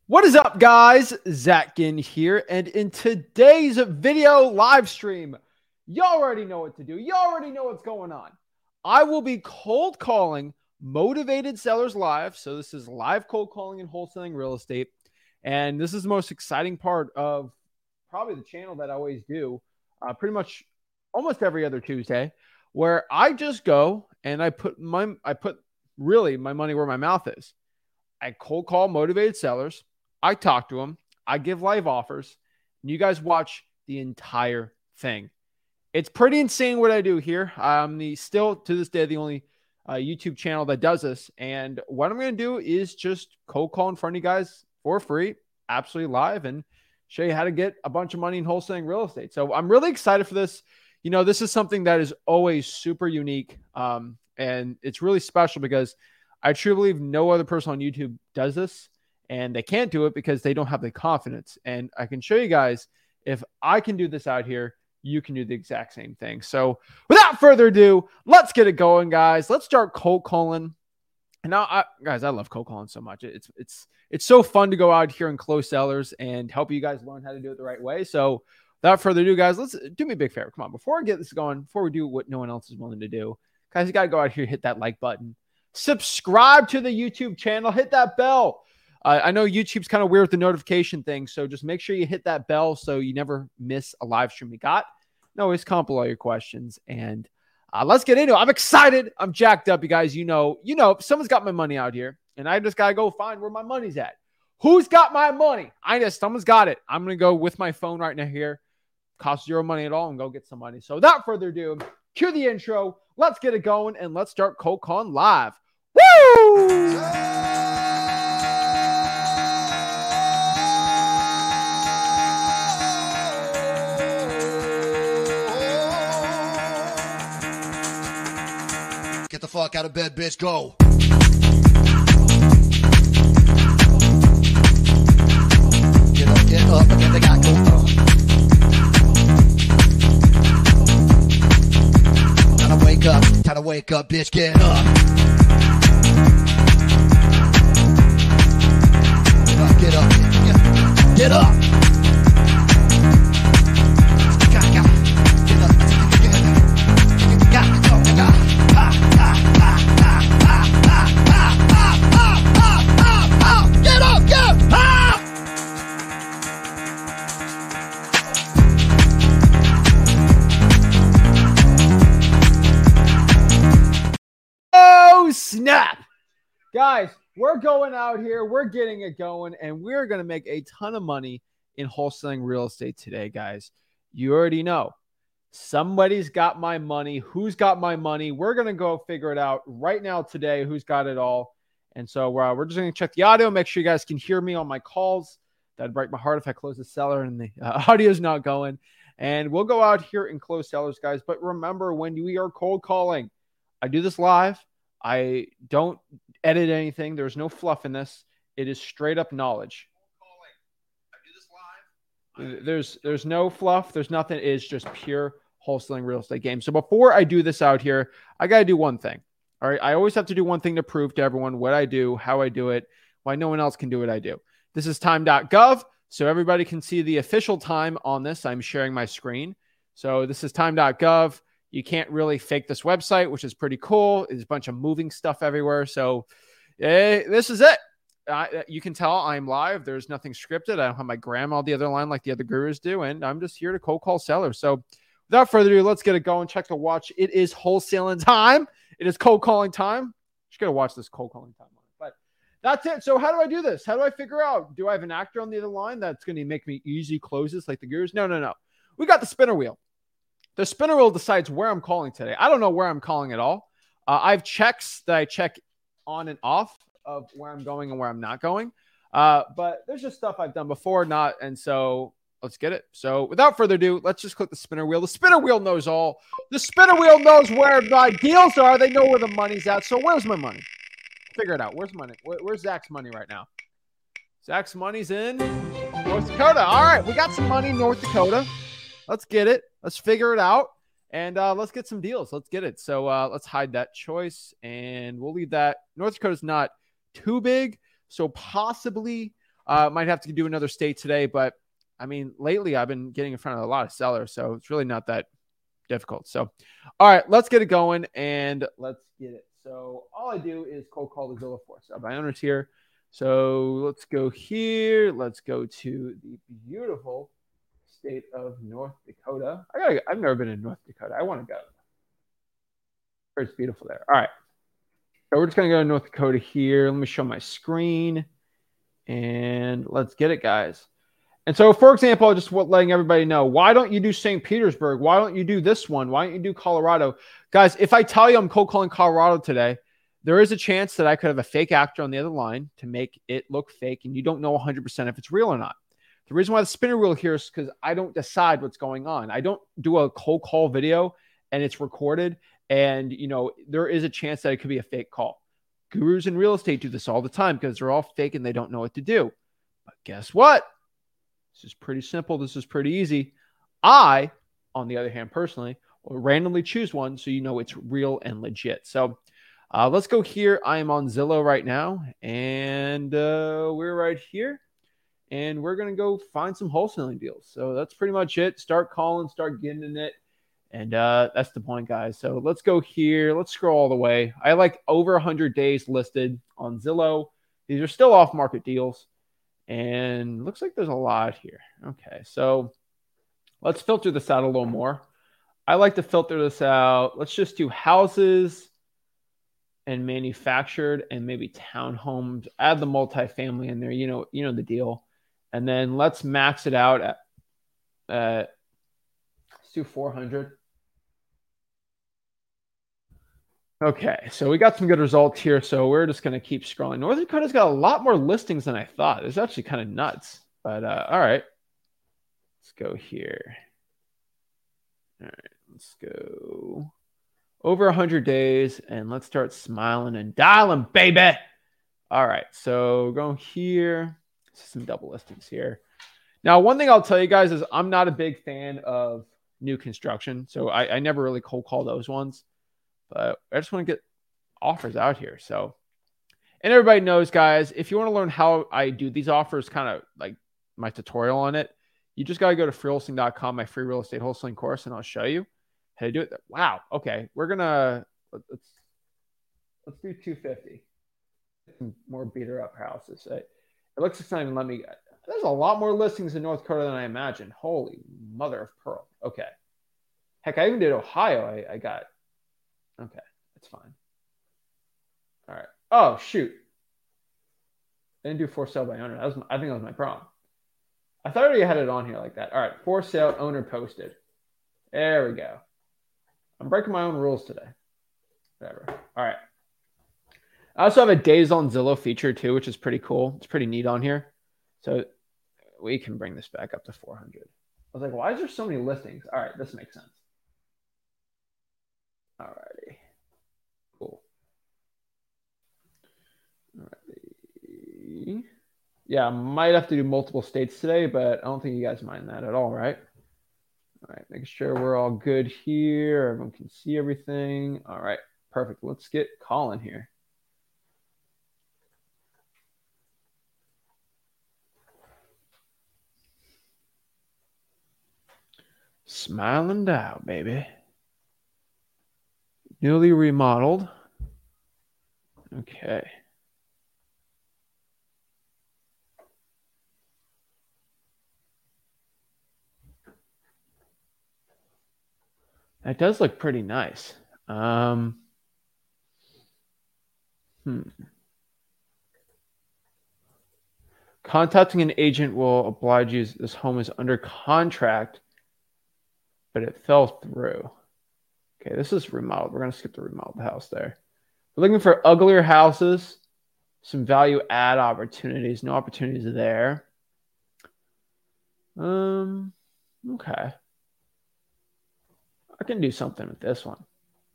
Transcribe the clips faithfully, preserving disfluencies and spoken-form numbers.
What is up, guys? Zach Ginn here, and in today's video live stream, you already know what to do. You already know what's going on. I will be cold calling Motivated Sellers Live. So this is live cold calling and wholesaling real estate, and this is the most exciting part of probably the channel that I always do, uh, pretty much almost every other Tuesday, where I just go and I put my I put really my money where my mouth is. I cold call motivated sellers. I talk to them. I give live offers. And you guys watch the entire thing. It's pretty insane what I do here. I'm the still to this day the only uh, YouTube channel that does this. And what I'm going to do is just cold call in front of you guys for free, absolutely live, and show you how to get a bunch of money in wholesaling real estate. So I'm really excited for this. You know, this is something that is always super unique. Um, and it's really special because I truly believe no other person on YouTube does this. And they can't do it because they don't have the confidence. And I can show you guys, if I can do this out here, you can do the exact same thing. So without further ado, let's get it going, guys. Let's start cold calling. And now, I, guys, I love cold calling so much. It's it's it's so fun to go out here and close sellers and help you guys learn how to do it the right way. So without further ado, guys, let's do me a big favor. Come on, before I get this going, before we do what no one else is willing to do, guys, you got to go out here, hit that like button, subscribe to the YouTube channel, hit that bell. Uh, I know YouTube's kind of weird with the notification thing, so just make sure you hit that bell so you never miss a live stream we got. And always comment below your questions, and uh, let's get into it. I'm excited. I'm jacked up, you guys. You know, you know, someone's got my money out here, and I just got to go find where my money's at. Who's got my money? I know someone's got it. I'm going to go with my phone right now here. Cost zero money at all, and go get some money. So without further ado, cue the intro. Let's get it going, and let's start cold calling live. Woo! Get the fuck out of bed, bitch. Go. Get up, get up, and get the guy. Go. Time to wake up. Time to wake up, bitch. Get up. Get up, get up. Get up. Get up. Snap. Guys, we're going out here. We're getting it going, and we're going to make a ton of money in wholesaling real estate today, guys. You already know. Somebody's got my money. Who's got my money? We're going to go figure it out right now today, who's got it all. And so uh, we're just going to check the audio, make sure you guys can hear me on my calls. That'd break my heart if I close the seller and the uh, audio is not going. And we'll go out here and close sellers, guys. But remember, when we are cold calling, I do this live. I don't edit anything. There's no fluff in this. It is straight up knowledge. There's there's no fluff. There's nothing. It's just pure wholesaling real estate game. So before I do this out here, I got to do one thing. All right. I always have to do one thing to prove to everyone what I do, how I do it, why no one else can do what I do. This is time dot gov. So everybody can see the official time on this. I'm sharing my screen. So this is time dot gov. You can't really fake this website, which is pretty cool. There's a bunch of moving stuff everywhere. So eh, this is it. Uh, you can tell I'm live. There's nothing scripted. I don't have my grandma on the other line like the other gurus do. And I'm just here to cold call sellers. So without further ado, let's get it going. Check the watch. It is wholesaling time. It is cold calling time. Just got to watch this cold calling time. But that's it. So how do I do this? How do I figure out? Do I have an actor on the other line that's going to make me easy closes like the gurus? No, no, no. We got the spinner wheel. The spinner wheel decides where I'm calling today. I don't know where I'm calling at all. Uh, I have checks that I check on and off of where I'm going and where I'm not going. Uh, but there's just stuff I've done before, not. And so let's get it. So without further ado, let's just click the spinner wheel. The spinner wheel knows all. The spinner wheel knows where my deals are. They know where the money's at. So where's my money? Figure it out. Where's money? Where, where's Zach's money right now? Zach's money's in North Dakota. All right. We got some money in North Dakota. Let's get it. Let's figure it out. And uh, let's get some deals. Let's get it. So uh, let's hide that choice. And we'll leave that. North Dakota's not too big. So possibly Uh, might have to do another state today, but I mean, lately I've been getting in front of a lot of sellers, so it's really not that difficult. So, all right, let's get it going and let's get it. So all I do is cold call the Zillow for sale by owners here. So let's go here. Let's go to the beautiful state of North Dakota. I gotta, I've never been in North Dakota. I want to go. It's beautiful there. All right. So we're just going to go to North Dakota here. Let me show my screen and let's get it, guys. And so, for example, just letting everybody know, why don't you do Saint Petersburg? Why don't you do this one? Why don't you do Colorado? Guys, if I tell you I'm cold calling Colorado today, there is a chance that I could have a fake actor on the other line to make it look fake, and you don't know one hundred percent if it's real or not. The reason why the spinner wheel here is because I don't decide what's going on. I don't do a cold call video, and it's recorded, and, you know, there is a chance that it could be a fake call. Gurus in real estate do this all the time because they're all fake and they don't know what to do. But guess what? This is pretty simple. This is pretty easy. I, on the other hand, personally, will randomly choose one so you know it's real and legit. So uh, let's go here. I am on Zillow right now, and uh, we're right here. And we're going to go find some wholesaling deals. So that's pretty much it. Start calling, start getting in it. And uh, that's the point, guys. So let's go here. Let's scroll all the way. I like over one hundred days listed on Zillow. These are still off-market deals. And looks like there's a lot here. Okay, so let's filter this out a little more. I like to filter this out. Let's just do houses and manufactured and maybe townhomes. Add the multifamily in there. You know, you know the deal. And then let's max it out at, uh, let's do four hundred. Okay, so we got some good results here, so we're just going to keep scrolling. North Dakota's got a lot more listings than I thought. It's actually kind of nuts, but uh, all right. Let's go here. All right, let's go over one hundred days, and let's start smiling and dialing, baby. All right, so going here. Some double listings here. Now, one thing I'll tell you guys is I'm not a big fan of new construction, so I, I never really cold call those ones. But I just want to get offers out here. So, and everybody knows, guys, if you want to learn how I do these offers, kind of like my tutorial on it, you just got to go to free wholesaling dot com, my free real estate wholesaling course, and I'll show you how to do it. Wow. Okay. We're going to, let's, let's do two fifty. Some more beater up houses. It looks like it's not even let me, there's a lot more listings in North Dakota than I imagined. Holy mother of pearl. Okay. Heck, I even did Ohio. I, I got, okay, that's fine. All right. Oh, shoot. I didn't do for sale by owner. That was my, I think that was my problem. I thought I already had it on here like that. All right. For sale owner posted. There we go. I'm breaking my own rules today. Whatever. All right. I also have a days on Zillow feature too, which is pretty cool. It's pretty neat on here. So we can bring this back up to four hundred. I was like, why is there so many listings? All right. This makes sense. Alrighty. Cool. Alrighty. Yeah, I might have to do multiple states today, but I don't think you guys mind that at all, right? All right, making sure we're all good here. Everyone can see everything. All right, perfect. Let's get Colin here. Smiling down, baby. Newly remodeled. Okay. That does look pretty nice. Um, hmm. Contacting an agent will oblige you. This home is under contract, but it fell through. Okay, this is remodeled. We're going to skip the remodeled house there. We're looking for uglier houses, some value add opportunities. No opportunities there. Um, okay. I can do something with this one.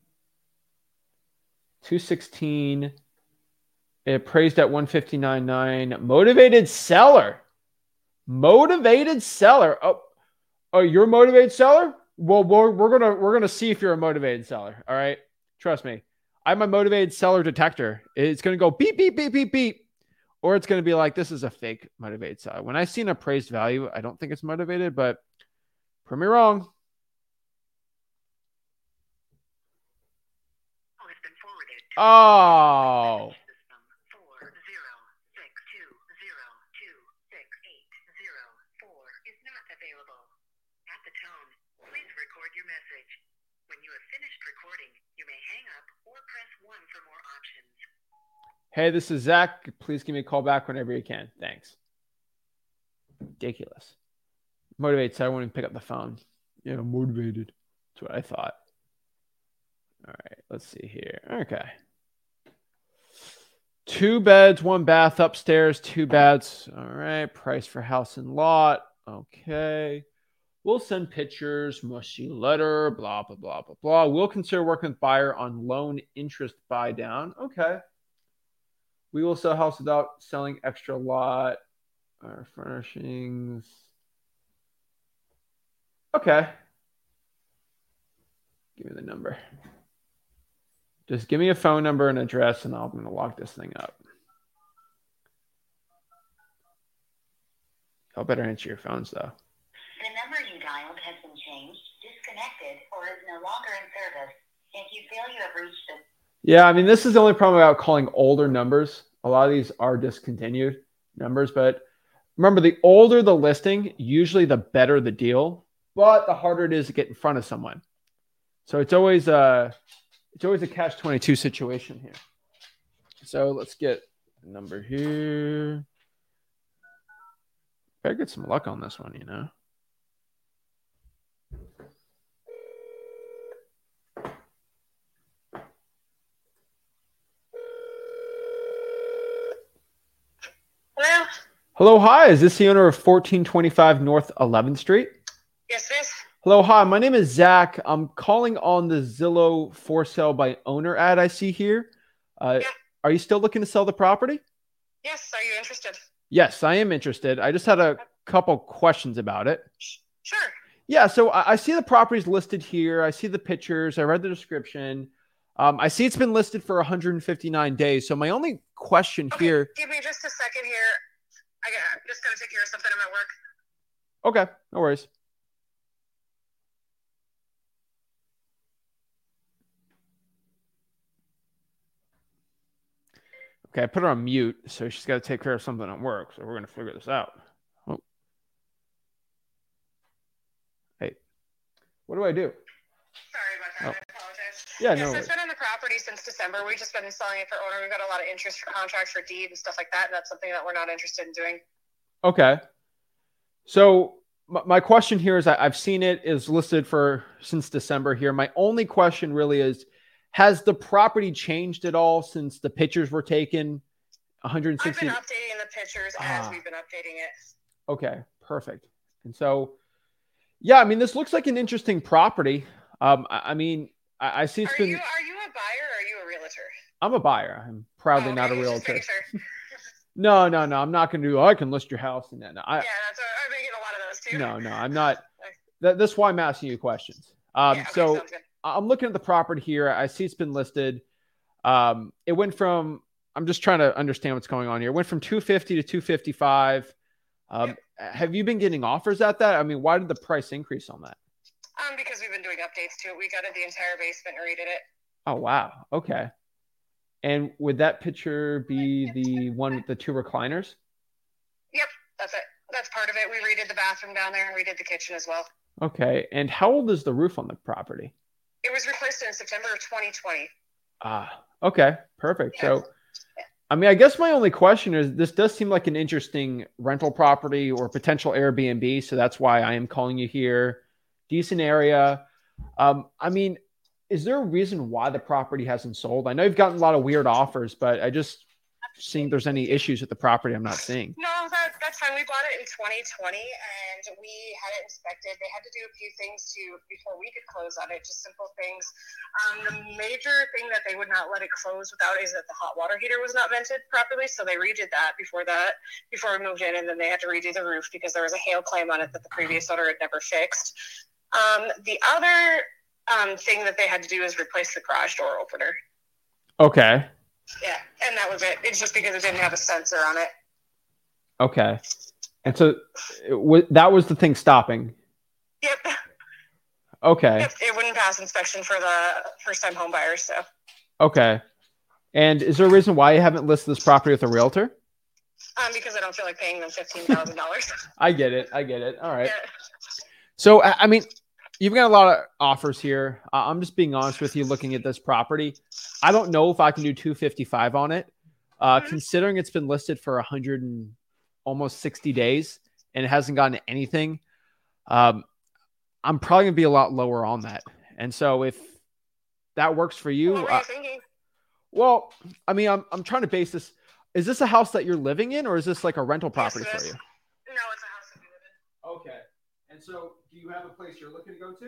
two sixteen. It appraised at one fifty-nine point nine. Motivated seller. Motivated seller. Oh, oh, you're a motivated seller? Well, we're, we're gonna we're gonna see if you're a motivated seller. All right, trust me. I'm a motivated seller detector. It's gonna go beep beep beep beep beep. or it's going to be like, this is a fake motivated seller. When I see an appraised value, I don't think it's motivated, but prove me wrong. Oh. Hey, this is Zach. Please give me a call back whenever you can. Thanks. Ridiculous. Motivated, so I won't even pick up the phone. Yeah, motivated. That's what I thought. All right, let's see here. Okay. Two beds, one bath upstairs, two beds. All right, price for house and lot. Okay. We'll send pictures, mushy letter, blah, blah, blah, blah, blah. We'll consider working with buyer on loan interest buy down. Okay. We will sell house without selling extra lot or furnishings. Okay. Give me the number. Just give me a phone number and address, and I'm going to lock this thing up. Y'all better answer your phones, though. The number you dialed has been changed, disconnected, or is no longer in service. If you feel you have reached the... Yeah, I mean, this is the only problem about calling older numbers. A lot of these are discontinued numbers, but remember, the older the listing, usually the better the deal, but the harder it is to get in front of someone. So it's always a, it's always a catch twenty-two situation here. So let's get a number here. Better get some luck on this one, you know. Hello? Hello, hi. Is this the owner of fourteen twenty-five North eleventh Street? Yes, it is. Hello, hi. My name is Zach. I'm calling on the Zillow for sale by owner ad I see here. Uh, Yeah. Are you still looking to sell the property? Yes, are you interested? Yes, I am interested. I just had a couple questions about it. Sure. Yeah, so I, I see the properties listed here. I see the pictures. I read the description. Um, I see it's been listed for one hundred fifty-nine days. So my only question Okay, here. give me just a second here. I got, I'm just going to take care of something. I'm at work. Okay, no worries. Okay, I put her on mute, so she's got to take care of something at work. So we're going to figure this out. Oh. Hey, what do I do? Sorry about that. Oh. I apologize. Yeah, yes, no it's been on the property since December. We've just been selling it for owner. We've got a lot of interest for contracts for deed and stuff like that. And that's something that we're not interested in doing. Okay. So my, my question here is I, I've seen it is listed for since December here. My only question really is, has the property changed at all since the pictures were taken? one hundred sixty. I've been updating the pictures Ah. as we've been updating it. Okay, perfect. And so, yeah, I mean, this looks like an interesting property. Um, I, I mean, I, I see it's Are been. you are you a buyer or are you a realtor? I'm a buyer. I'm proudly Oh, okay, not a just realtor. making sure. No, no, no. I'm not going to do. Oh, I can list your house and that. No, I, Yeah, that's what I've been getting a lot of those too. no, no. I'm not. That, that's why I'm asking you questions. Um, Yeah, okay, so sounds good. I'm looking at the property here. I see it's been listed. Um, it went from. I'm just trying to understand what's going on here. It went from two fifty to two fifty-five. Um, Yep. Have you been getting offers at that? I mean, why did the price increase on that? Um, because we've been doing updates to it. We gutted the entire basement and redid it. Oh, wow. Okay. And would that picture be the one with the two recliners? Yep, that's it. That's part of it. We redid the bathroom down there and redid the kitchen as well. Okay. And how old is the roof on the property? It was replaced in September of twenty twenty. Ah, okay. Perfect. Yeah. So, I mean, I guess my only question is this does seem like an interesting rental property or potential Airbnb. So that's why I am calling you here. Decent area. Um, I mean, is there a reason why the property hasn't sold? I know you've gotten a lot of weird offers, but I just seeing there's any issues with the property I'm not seeing. No, that, that's fine. We bought it in twenty twenty and we had it inspected. They had to do a few things to before we could close on it, just simple things. Um, the major thing that they would not let it close without is that the hot water heater was not vented properly. So they redid that before that, before we moved in, and then they had to redo the roof because there was a hail claim on it that the previous owner had never fixed. Um, the other um, thing that they had to do is replace the garage door opener. Okay. Yeah, and that was it. It's just because it didn't have a sensor on it. Okay. And so it w- that was the thing stopping. Yep. Okay. Yep. It wouldn't pass inspection for the first-time home buyers. So. Okay. And is there a reason why you haven't listed this property with a realtor? Um, because I don't feel like paying them fifteen thousand dollars. I get it. I get it. All right. Yeah. So, I I mean, you've got a lot of offers here. Uh, I'm just being honest with you looking at this property. I don't know if I can do two fifty-five on it. Uh, Mhm. Considering it's been listed for one hundred and almost sixty days and it hasn't gotten anything, um, I'm probably going to be a lot lower on that. And so if that works for you, What were you uh, thinking? well, I mean, I'm, I'm trying to base this. Is this a house that you're living in or is this like a rental property Yes, it for is. you? No, it's a house that we live in. Okay. And so do you have a place you're looking to go to?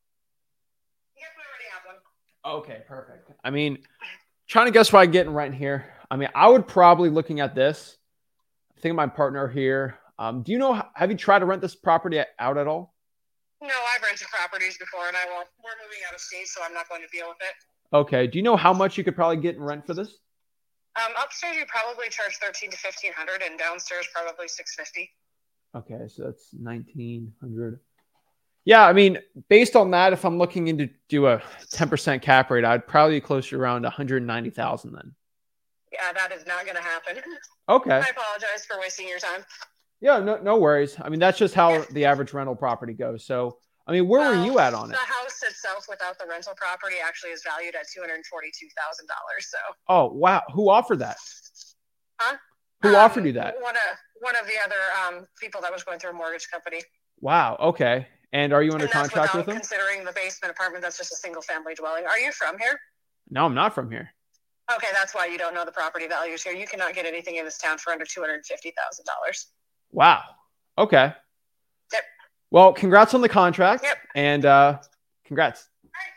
Yep, we already have one. Okay, perfect. I mean, trying to guess what I get in rent here. I mean, I would probably looking at this. I think of my partner here. Um, do you know, have you tried to rent this property out at all? No, I've rented properties before, and I won't. We're moving out of state, so I'm not going to deal with it. Okay. Do you know how much you could probably get in rent for this? Um, upstairs you probably charge thirteen to fifteen hundred, and downstairs probably six fifty. Okay, so that's nineteen hundred. Yeah, I mean, based on that, if I'm looking into do a ten percent cap rate, I'd probably be closer to around one hundred ninety thousand then. Yeah, that is not going to happen. Okay. I apologize for wasting your time. Yeah, no, no worries. I mean, that's just how the average rental property goes. So, I mean, where Well, were you at on it? The house itself, without the rental property, actually is valued at two hundred forty-two thousand dollars. So. Oh, wow. Who offered that? Huh? Who Um, offered you that? One of one of the other um, people that was going through a mortgage company. Wow. Okay. And are you under And that's contract with without them? considering the basement apartment. That's just a single family dwelling. Are you from here? No, I'm not from here. Okay, that's why you don't know the property values here. You cannot get anything in this town for under two hundred fifty thousand dollars. Wow. Okay. Yep. Well, congrats on the contract. Yep. And uh, congrats.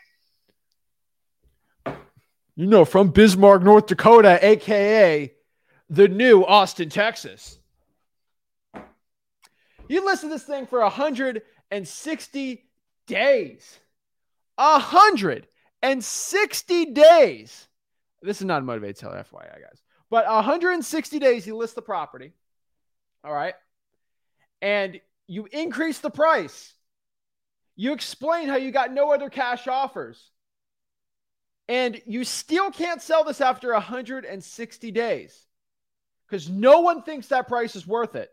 You know, from Bismarck, North Dakota, a k a the new Austin, Texas. You listed this thing for one hundred sixty days. one hundred sixty days. This is not a motivated seller, F Y I, guys. But one hundred sixty days, you list the property. All right. And you increase the price. You explain how you got no other cash offers. And you still can't sell this after one hundred sixty days because no one thinks that price is worth it.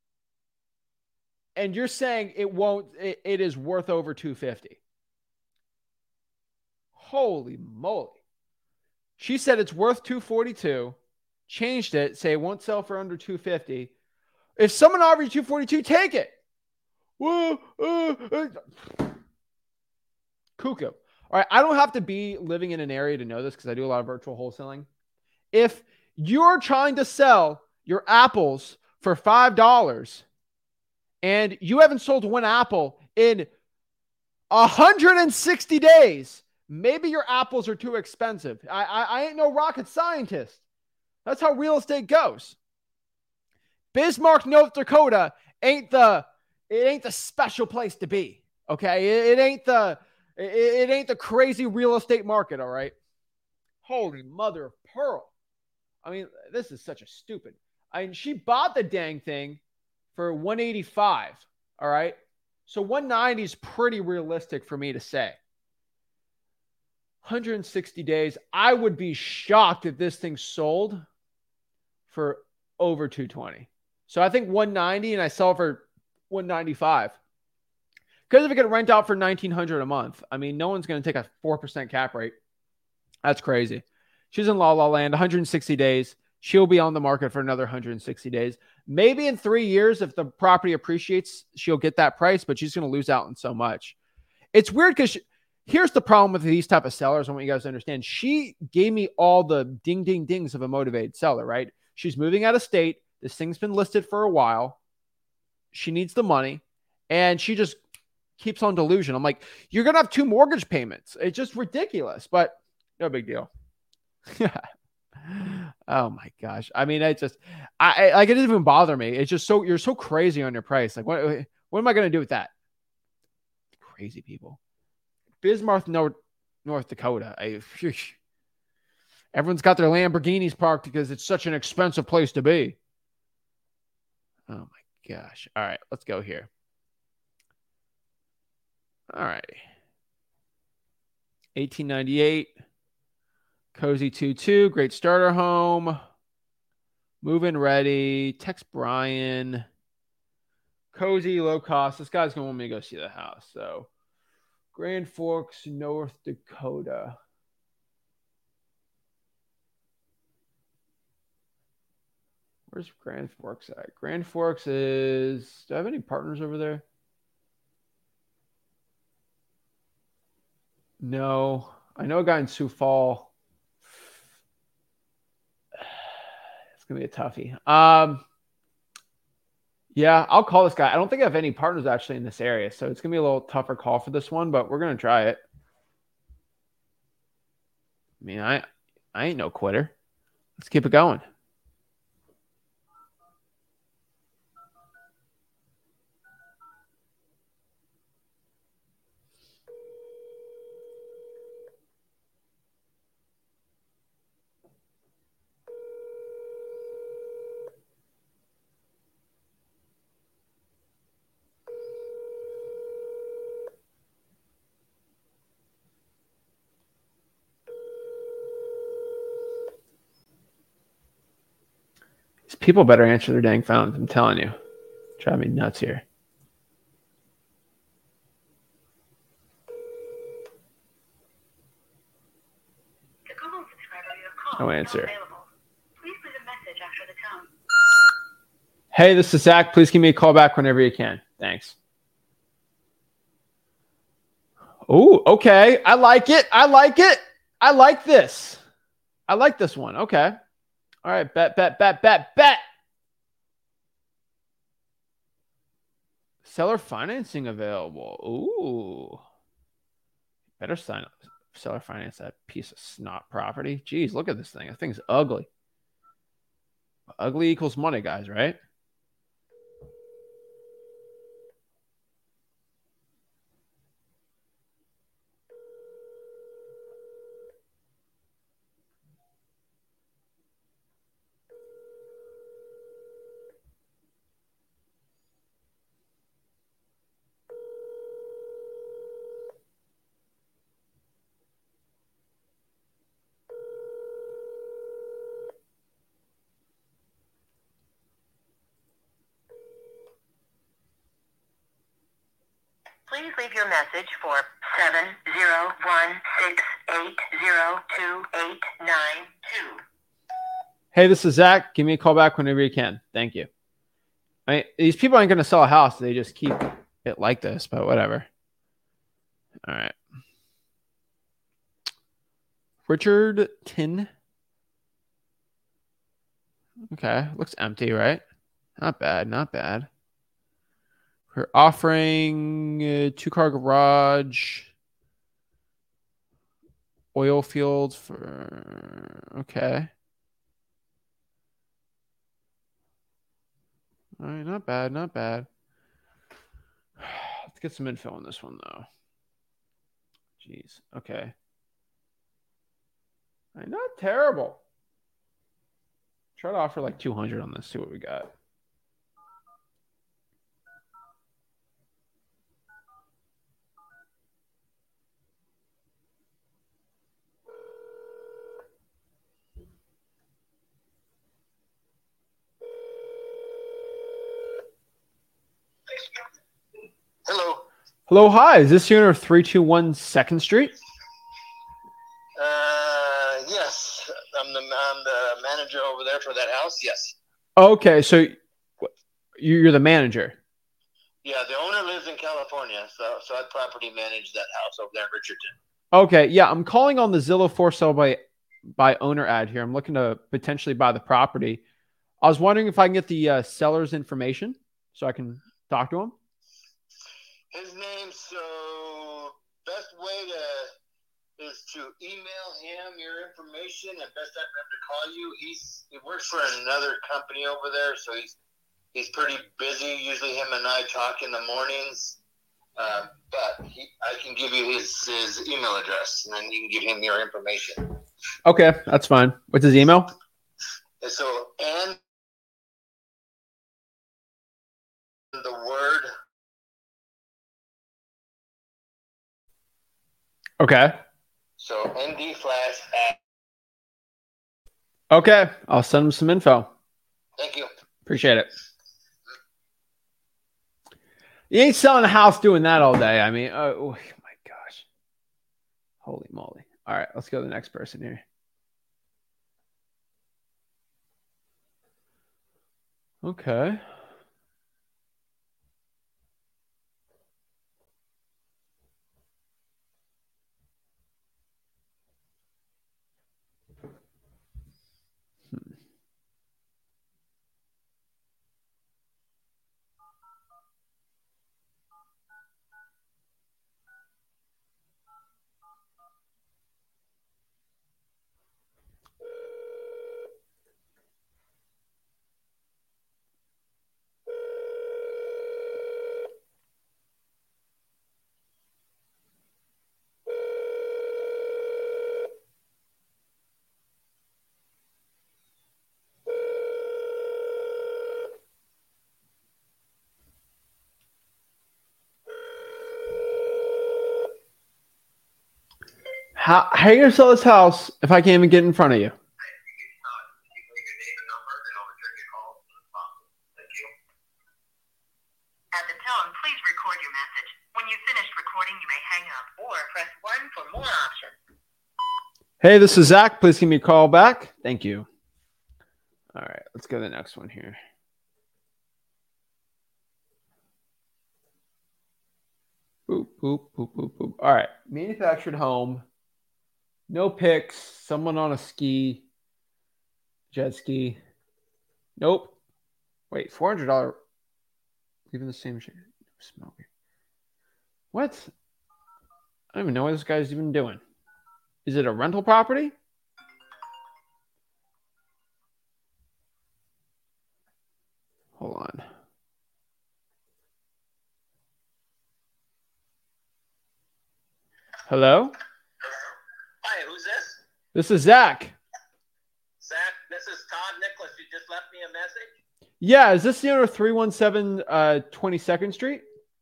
And you're saying it won't, it, it is worth over two hundred fifty dollars. Holy moly. She said it's worth two hundred forty-two dollars, changed it, say it won't sell for under two hundred fifty dollars. If someone offers you two hundred forty-two dollars, take it. Whoa, uh, uh. Cuckoo. All right, I don't have to be living in an area to know this because I do a lot of virtual wholesaling. If you're trying to sell your apples for five dollars and you haven't sold one apple in one hundred sixty days, maybe your apples are too expensive. I, I, I ain't no rocket scientist. That's how real estate goes. Bismarck, North Dakota ain't the it ain't the special place to be. Okay, it, it ain't the it, it ain't the crazy real estate market. All right. Holy mother of pearl! I mean, this is such a stupid. I mean, she bought the dang thing for one eighty-five. All right, so one ninety is pretty realistic for me to say. one hundred sixty days. I would be shocked if this thing sold for over two twenty. So I think one ninety and I sell for one ninety-five. Because if it could rent out for nineteen hundred a month, I mean, no one's going to take a four percent cap rate. That's crazy. She's in La La Land, one hundred sixty days. She'll be on the market for another one hundred sixty days. Maybe in three years, if the property appreciates, she'll get that price, but she's going to lose out on so much. It's weird because here's the problem with these type of sellers. I want you guys to understand. She gave me all the ding, ding, dings of a motivated seller, right? She's moving out of state. This thing's been listed for a while. She needs the money, and she just keeps on delusion. I'm like, you're going to have two mortgage payments. It's just ridiculous, but no big deal. Oh my gosh. I mean, it just, I, I like, it doesn't even bother me. It's just so, you're so crazy on your price. Like, what, what am I going to do with that? Crazy people. Bismarck, North, North Dakota. I, Everyone's got their Lamborghinis parked because it's such an expensive place to be. Oh my gosh. All right, let's go here. All right. eighteen ninety-eight. Cozy two two. Great starter home. Move-in ready. Text Brian. Cozy, low cost. This guy's going to want me to go see the house. So, Grand Forks, North Dakota. Where's Grand Forks at? Grand Forks is... Do I have any partners over there? No. I know a guy in Sioux Falls. It's going to be a toughie. Um, yeah, I'll call this guy. I don't think I have any partners actually in this area, so it's going to be a little tougher call for this one, but we're going to try it. I mean, I, I ain't no quitter. Let's keep it going. These people better answer their dang phones. I'm telling you. Drive me nuts here. The Google subscriber you have called No is answer. not available. Please leave a message after the tone. Hey, this is Zach. Please give me a call back whenever you can. Thanks. Oh, okay. I like it. I like it. I like this. I like this one. Okay. All right. Bet, bet, bet, bet, bet. Seller financing available. Ooh. Better sign up. Seller finance that piece of snot property. Jeez, look at this thing. That thing's ugly. Ugly equals money, guys, right? Please leave your message for seven zero one six eight zero two eight nine two. Hey, this is Zach. Give me a call back whenever you can. Thank you. I mean, these people aren't going to sell a house. They just keep it like this, but whatever. All right. Richard Tin. Okay. Looks empty, right? Not bad. Not bad. We're offering a two-car garage, oil fields for, okay. All right, not bad, not bad. Let's get some info on this one, though. Jeez, okay. All right, not terrible. Try to offer like two hundred on this, see what we got. Hello. Hello, hi. Is this unit three two one second Street? Uh, yes, I'm the I'm the manager over there for that house. Yes. Okay, so you're the manager. Yeah, the owner lives in California, so so I property manage that house over there in Richardson. Okay, yeah, I'm calling on the Zillow for sale by by owner ad here. I'm looking to potentially buy the property. I was wondering if I can get the uh, seller's information so I can talk to him. His name, so best way to is to email him your information, and best time for him to call you. He's he works for another company over there, so he's he's pretty busy. Usually, him and I talk in the mornings. Uh, but he, I can give you his his email address, and then you can give him your information. Okay, that's fine. What's his email? And so, and the word. Okay. So N D flash at. Okay, I'll send him some info. Thank you. Appreciate it. You ain't selling a house doing that all day. I mean, oh, oh my gosh. Holy moly. All right, let's go to the next person here. Okay. Hmm. How, how are you going to sell this house if I can't even get in front of you? At the tone, please record your message. When you've finished recording, you may hang up or press one for more options. Hey, this is Zach. Please give me a call back. Thank you. All right, let's go to the next one here. Boop, boop, boop, boop, boop. All right, manufactured home. No pics. Someone on a ski. Jet ski. Nope. Wait, four hundred dollars. Leaving the same shit. Smoking. What? I don't even know what this guy's even doing. Is it a rental property? Hold on. Hello? Hi, who's this? This is Zach. Zach, this is Todd Nicholas. You just left me a message? Yeah, is this the owner of three one seven uh, twenty-second Street?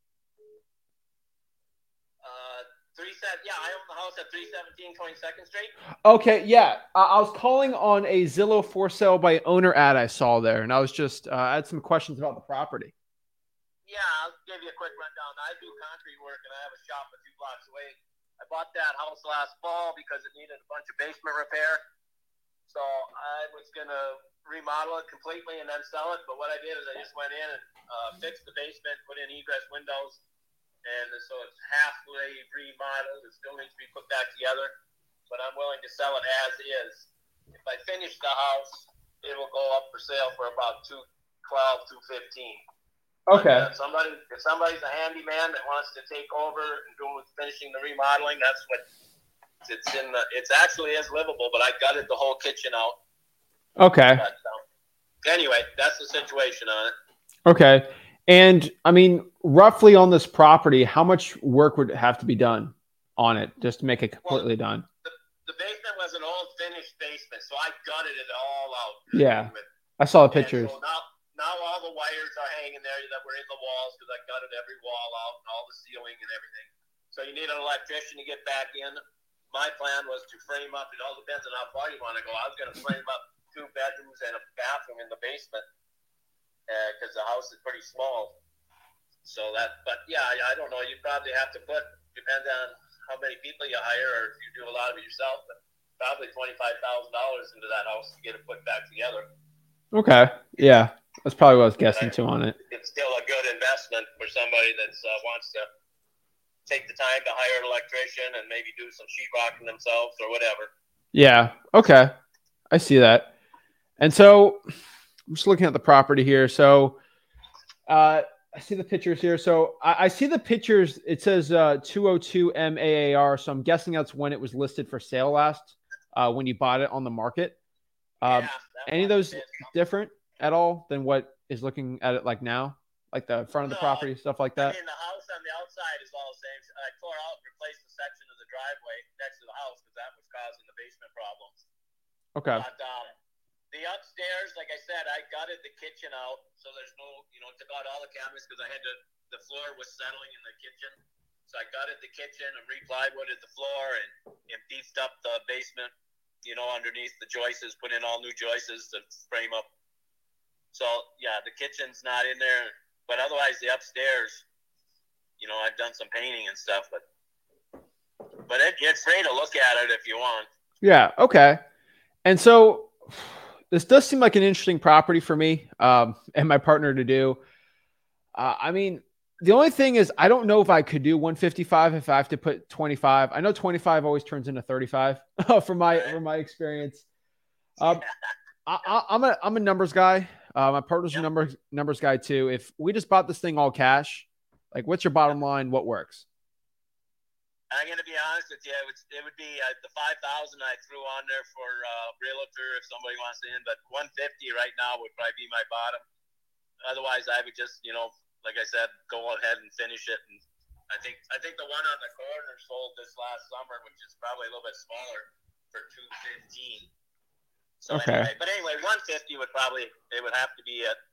Uh, three seven. Yeah, I own the house at three seventeen twenty-second Street. Okay, yeah. I, I was calling on a Zillow for sale by owner ad I saw there, and I was just, uh, I had some questions about the property. Yeah, I'll give you a quick rundown. I do concrete work, and I have a shop a few blocks away. I bought that house last fall because it needed a bunch of basement repair. So I was going to remodel it completely and then sell it. But what I did is I just went in and uh, fixed the basement, put in egress windows. And so it's halfway remodeled. It still needs to be put back together. But I'm willing to sell it as is. If I finish the house, it will go up for sale for about two twelve, two fifteen. Okay. But, uh, somebody, if somebody's a handyman that wants to take over and do with finishing the remodeling, that's what it's in. The, it's actually is livable, but I gutted the whole kitchen out. Okay. But, um, anyway, that's the situation on it. Okay. And I mean, roughly on this property, how much work would have to be done on it just to make it completely well, done? The, the basement was an old finished basement, so I gutted it all out. Yeah. I saw the pictures. So now, now all the wires are hanging there that were in the walls because I gutted every wall out and all the ceiling and everything. So you need an electrician to get back in. My plan was to frame up. It all depends on how far you want to go. I was going to frame up two bedrooms and a bathroom in the basement because uh, the house is pretty small. So that, but yeah, I, I don't know. You probably have to put, depends on how many people you hire or if you do a lot of it yourself, but probably twenty-five thousand dollars into that house to get it put back together. Okay. Yeah. That's probably what I was guessing too on it. It's still a good investment for somebody that uh, wants to take the time to hire an electrician and maybe do some sheetrocking themselves or whatever. Yeah. Okay. I see that. And so I'm just looking at the property here. So uh, I see the pictures here. So I, I see the pictures. It says uh, two oh two M A A R. So I'm guessing that's when it was listed for sale last, uh, when you bought it on the market. Um, yeah, any of those different at all than what is looking at it like now? Like the front of the no, property, stuff like that? I mean, the house on the outside is all the same. I tore out and replaced the section of the driveway next to the house because that was causing the basement problem. Okay. But um, the upstairs, like I said, I gutted the kitchen out, so there's no, you know, took out all the cabinets because I had to. The floor was settling in the kitchen, so I gutted the kitchen and re-plywooded the floor and, and beefed up the basement. You know, underneath the joists, put in all new joists to frame up. So yeah, the kitchen's not in there, but otherwise the upstairs, you know, I've done some painting and stuff, but but it, it's free to look at it if you want. Yeah. Okay. And so this does seem like an interesting property for me um, and my partner to do. Uh, I mean, the only thing is I don't know if I could do one fifty-five if I have to put twenty-five. I know twenty-five always turns into thirty-five from my from my experience. Um, I, I, I'm a I'm a numbers guy. Uh, my partner's Yep. a numbers numbers guy too. If we just bought this thing all cash, like what's your bottom line? What works? I'm gonna be honest with you. It would, it would be uh, the five thousand I threw on there for uh, realtor if somebody wants to in, but one fifty right now would probably be my bottom. Otherwise, I would just, you know, like I said, go ahead and finish it. And I think I think the one on the corner sold this last summer, which is probably a little bit smaller, for two fifteen. So Okay. anyway, but anyway, one fifty would probably it would have to be it.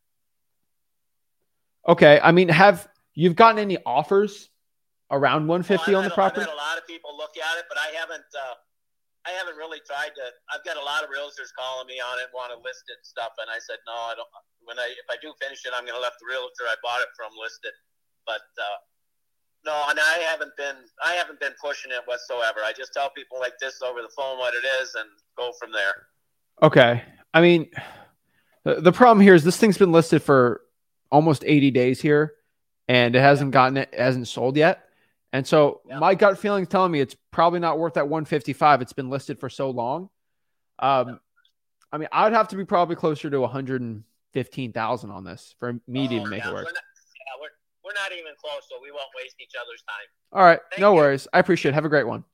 Okay. I mean, have you've gotten any offers around one fifty Well, on I've the had, property? I've had a lot of people look at it, but I haven't. Uh, I haven't really tried to. I've got a lot of realtors calling me on it, want to list it and stuff, and I said no. I don't. When I if I do finish it, I'm going to let the realtor I bought it from list it. But uh, no, and I haven't been. I haven't been pushing it whatsoever. I just tell people like this over the phone what it is and go from there. Okay. I mean, the, the problem here is this thing's been listed for almost eighty days here, and it hasn't gotten it, it hasn't sold yet. And so Yeah. my gut feeling is telling me it's probably not worth that one fifty-five. It's been listed for so long. Um, I mean, I'd have to be probably closer to one hundred fifteen thousand on this for me to Oh, even make yeah, it work. We're not, yeah, we're, we're not even close, so we won't waste each other's time. All right. Thank No you. worries. I appreciate it. Have a great one.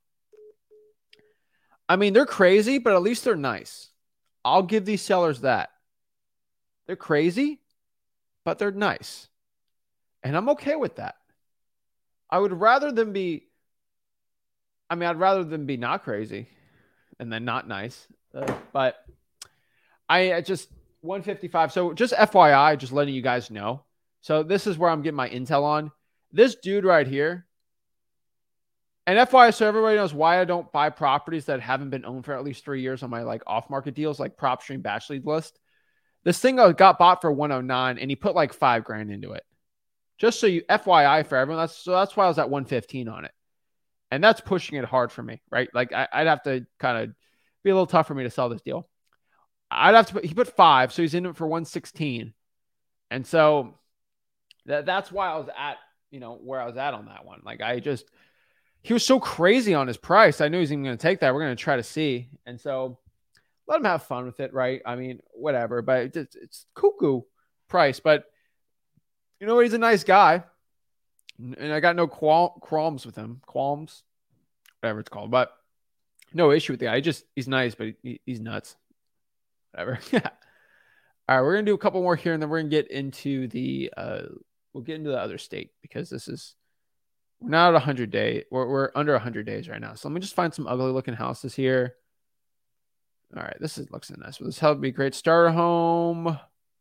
I mean, they're crazy, but at least they're nice. I'll give these sellers that. They're crazy, but they're nice. And I'm okay with that. I would rather them be, I mean, I'd rather them be not crazy and then not nice. Uh, but I, I just, one fifty-five. So just F Y I, just letting you guys know. So this is where I'm getting my intel on. This dude right here. And F Y I, so everybody knows why I don't buy properties that haven't been owned for at least three years on my like off-market deals, like PropStream Batch Lead list. This thing got bought for one oh nine, and he put like five grand into it. Just so you, F Y I for everyone. That's so that's why I was at one fifteen on it, and that's pushing it hard for me, right? Like I, I'd have to kind of be a little tough for me to sell this deal. I'd have to put. He put five, so he's in it for one sixteen, and so that that's why I was at, you know, where I was at on that one. Like I just. He was so crazy on his price. I knew he was even going to take that. We're going to try to see. And so let him have fun with it, right? I mean, whatever. But it's, it's cuckoo price. But you know what? He's a nice guy. And I got no qual- qualms with him. Qualms? Whatever it's called. But no issue with the guy. He just, he's nice, but he, he's nuts. Whatever. Yeah. All right. We're going to do a couple more here, and then we're going to get into the, uh, we'll get into the other state because this is, we're not at one hundred days. We're, we're under one hundred days right now. So let me just find some ugly looking houses here. All right. This is, looks nice. This would be a great starter home.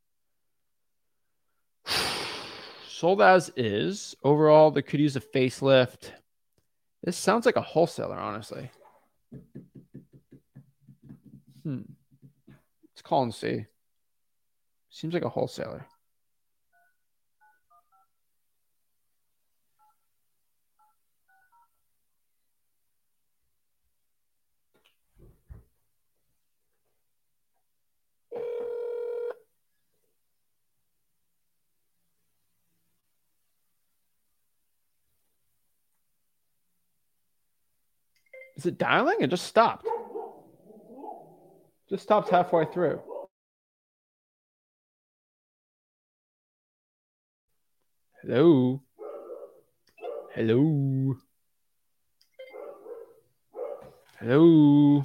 Sold as is. Overall, they could use a facelift. This sounds like a wholesaler, honestly. Hmm. Let's call and see. Seems like a wholesaler. Is it dialing? It just stopped. Just stopped halfway through. Hello. Hello. Hello.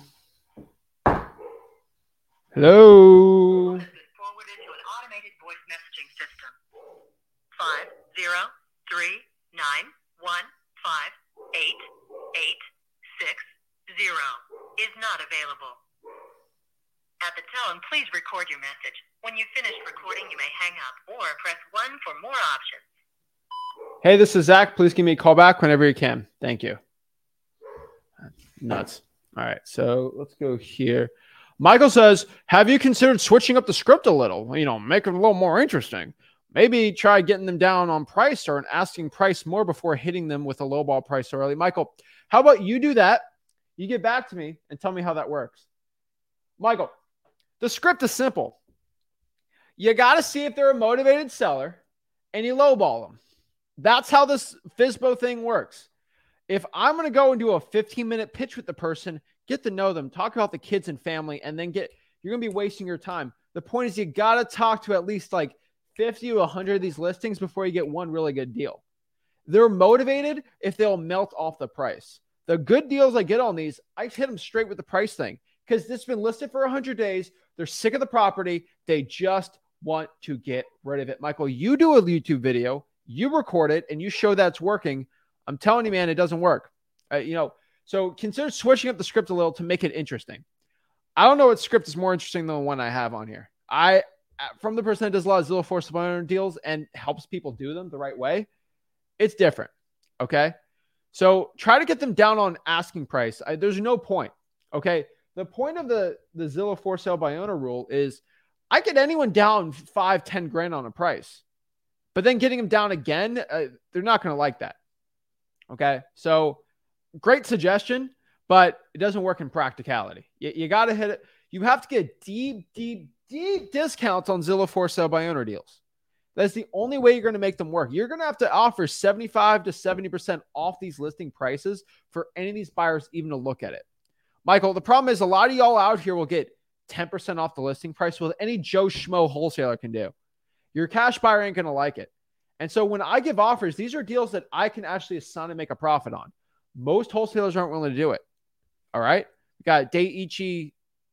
Hello. Has been forwarded to an automated voice messaging system. Five zero three nine one five eight eight six zero is not available. At the tone, please record your message. When you've finished recording, you may hang up or press one for more options. Hey, this is Zach. Please give me a call back whenever you can. Thank you. Nuts. All right, so let's go here. Michael says, have you considered switching up the script a little? You know, make it a little more interesting. Maybe try getting them down on price or an asking price more before hitting them with a lowball price early. Michael, how about you do that? You get back to me and tell me how that works. Michael, the script is simple. You got to see if they're a motivated seller and you lowball them. That's how this F S B O thing works. If I'm going to go and do a fifteen minute pitch with the person, get to know them, talk about the kids and family, and then get, you're going to be wasting your time. The point is you got to talk to at least like fifty to one hundred of these listings before you get one really good deal. They're motivated if they'll melt off the price. The good deals I get on these, I hit them straight with the price thing because this has been listed for one hundred days. They're sick of the property. They just want to get rid of it. Michael, you do a YouTube video, you record it, and you show that's working. I'm telling you, man, it doesn't work. Uh, you know, so consider switching up the script a little to make it interesting. I don't know what script is more interesting than the one I have on here. I, from the person that does a lot of Zillow for Sale by Owner deals and helps people do them the right way, it's different. Okay. So try to get them down on asking price. I, there's no point. Okay. The point of the, the Zillow for Sale by Owner rule is I get anyone down five, ten grand on a price, but then getting them down again, uh, they're not going to like that. Okay. So great suggestion, but it doesn't work in practicality. You, you got to hit it. You have to get deep, deep, deep discounts on Zillow for Sale by Owner deals. That's the only way you're going to make them work. You're going to have to offer seventy-five to seventy percent off these listing prices for any of these buyers even to look at it. Michael, the problem is a lot of y'all out here will get ten percent off the listing price with any Joe Schmo wholesaler can do. Your cash buyer ain't going to like it. And so when I give offers, these are deals that I can actually assign and make a profit on. Most wholesalers aren't willing to do it. All right. We got Daiichi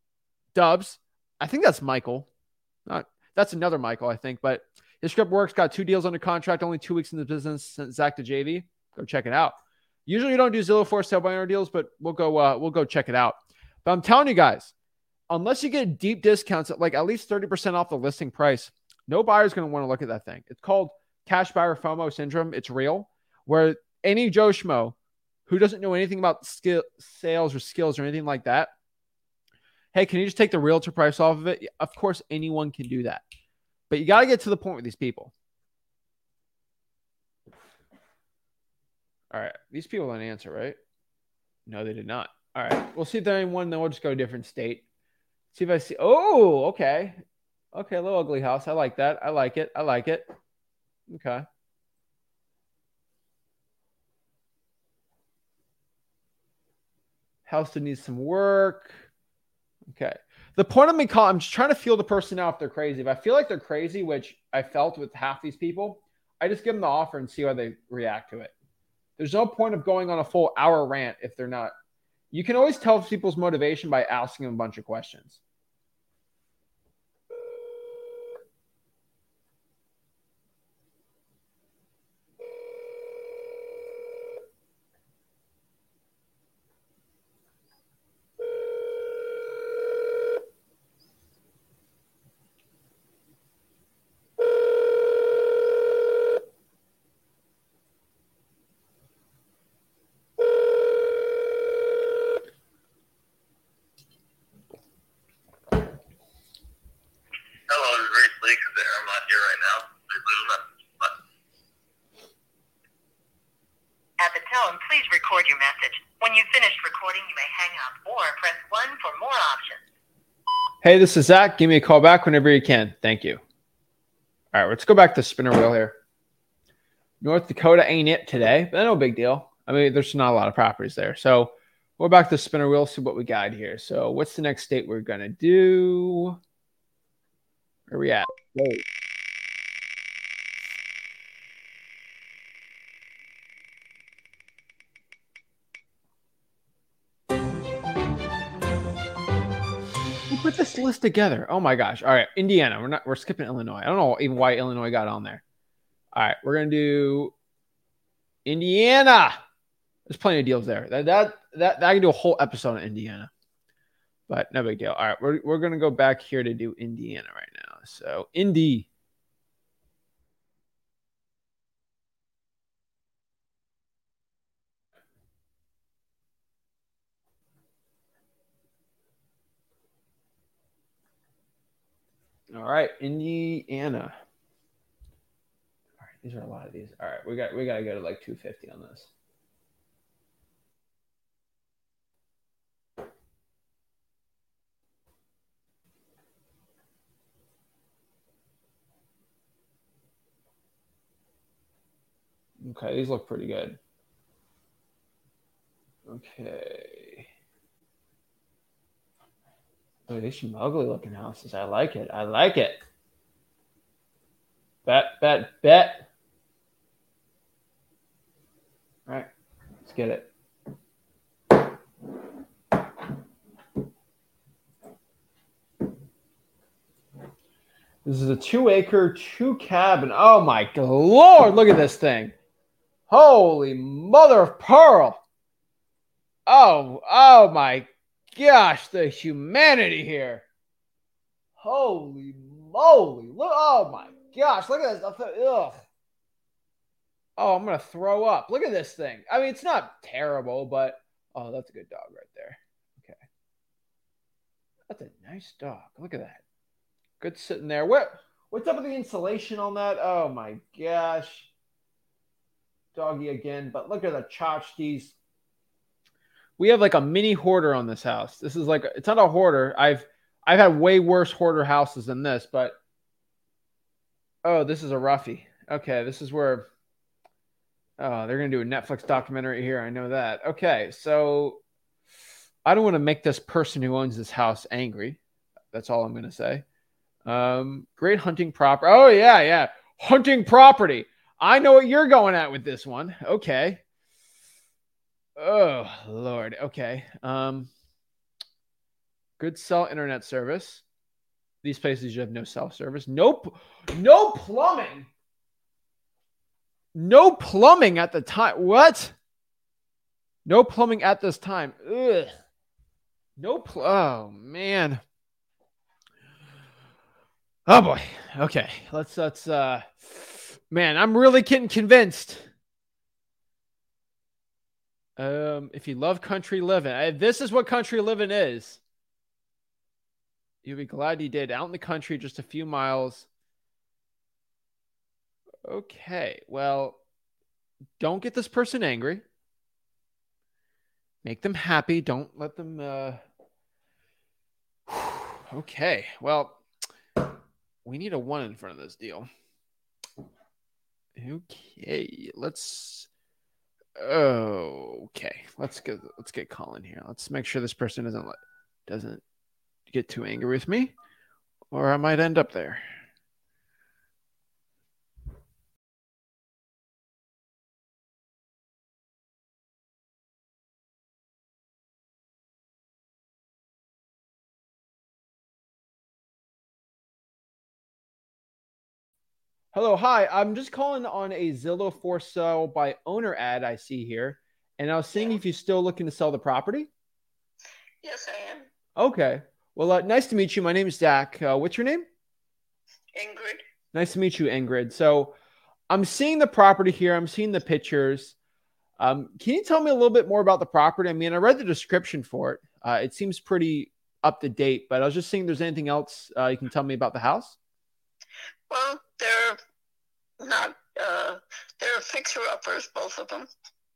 Dubs. I think that's Michael. Not that's another Michael, I think, but his script works. Got two deals under contract, only two weeks in the business since Zach to J V. Go check it out. Usually we don't do Zillow for Sale by Owner deals, but we'll go, uh, we'll go check it out. But I'm telling you guys, unless you get deep discounts at like at least thirty percent off the listing price, no buyer's going to want to look at that thing. It's called cash buyer FOMO syndrome. It's real, where any Joe Schmo who doesn't know anything about skill, sales or skills or anything like that, hey, can you just take the realtor price off of it? Of course, anyone can do that. But you got to get to the point with these people. All right. These people didn't answer, right? No, they did not. All right. We'll see if there's anyone, then we'll just go to a different state. See if I see. Oh, okay. Okay, a little ugly house. I like that. I like it. I like it. Okay. House that needs some work. Okay. The point of me calling, I'm just trying to feel the person out if they're crazy. If I feel like they're crazy, which I felt with half these people, I just give them the offer and see how they react to it. There's no point of going on a full hour rant if they're not. You can always tell people's motivation by asking them a bunch of questions. Please record your message. When you've finished recording, you may hang up or press one for more options. Hey, this is Zach. Give me a call back whenever you can. Thank you. All right, let's go back to spinner wheel here. North Dakota ain't it today, but no big deal. I mean, there's not a lot of properties there. So we're back to spinner wheel, see what we got here. So what's the next state we're going to do? Where are we at? Whoa. Put this list together. Oh my gosh. All right. Indiana. We're not, we're skipping Illinois. I don't know even why Illinois got on there. All right. We're going to do Indiana. There's plenty of deals there. That, that, that, that I can do a whole episode on Indiana. but no big deal. All right, we're we're gonna go back here to do Indiana right now. So Indy. All right, Indiana. All right, these are a lot of these. All right, we got we got to go to like two fifty on this. Okay, these look pretty good. Okay. Oh, these some ugly looking houses. I like it. I like it. Bet, bet, bet. All right, let's get it. This is a two acre, two cabin. Oh my Lord, look at this thing. Holy mother of pearl. Oh, oh my gosh, the humanity here. Holy moly. Look, oh my gosh, look at this. Ugh. Oh, I'm going to throw up. Look at this thing. I mean, it's not terrible, but oh, that's a good dog right there. Okay. That's a nice dog. Look at that. Good sitting there. What, what's up with the insulation on that? Oh my gosh. Doggy again, but look at the tchotchkes. We have like a mini hoarder on this house. This is like, it's not a hoarder. I've, I've had way worse hoarder houses than this, but oh, this is a roughie. Okay, this is where, oh, they're going to do a Netflix documentary here. I know that. Okay, so I don't want to make this person who owns this house angry. That's all I'm going to say. Um, great hunting property. Oh, yeah, yeah. Hunting property. I know what you're going at with this one. Okay. Oh, Lord. Okay. Um, good cell internet service. These places you have no cell service. Nope. No plumbing. No plumbing at the time. What? No plumbing at this time. Ugh. No pl- Oh, man. Oh, boy. Okay. Let's, let's, uh, man, I'm really getting convinced. Um, if you love country living, I, this is what country living is. You'll be glad you did. Out in the country, just a few miles. Okay, well, don't get this person angry. Make them happy. Don't let them. Uh... Okay, well, we need a one in front of this deal. Okay, let's. Oh, okay, let's get let's get Colin here. Let's make sure this person doesn't let doesn't get too angry with me, or I might end up there. Hello, hi. I'm just calling on a Zillow for sale by owner ad I see here, and I was seeing if you're still looking to sell the property. Yes, I am. Okay. Well, uh, nice to meet you. My name is Zach. Uh, what's your name? Ingrid. Nice to meet you, Ingrid. So I'm seeing the property here. I'm seeing the pictures. Um, can you tell me a little bit more about the property? I mean, I read the description for it. Uh, it seems pretty up to date, but I was just seeing if there's anything else uh, you can tell me about the house. Well, they're not, uh, they're fixer-uppers, both of them.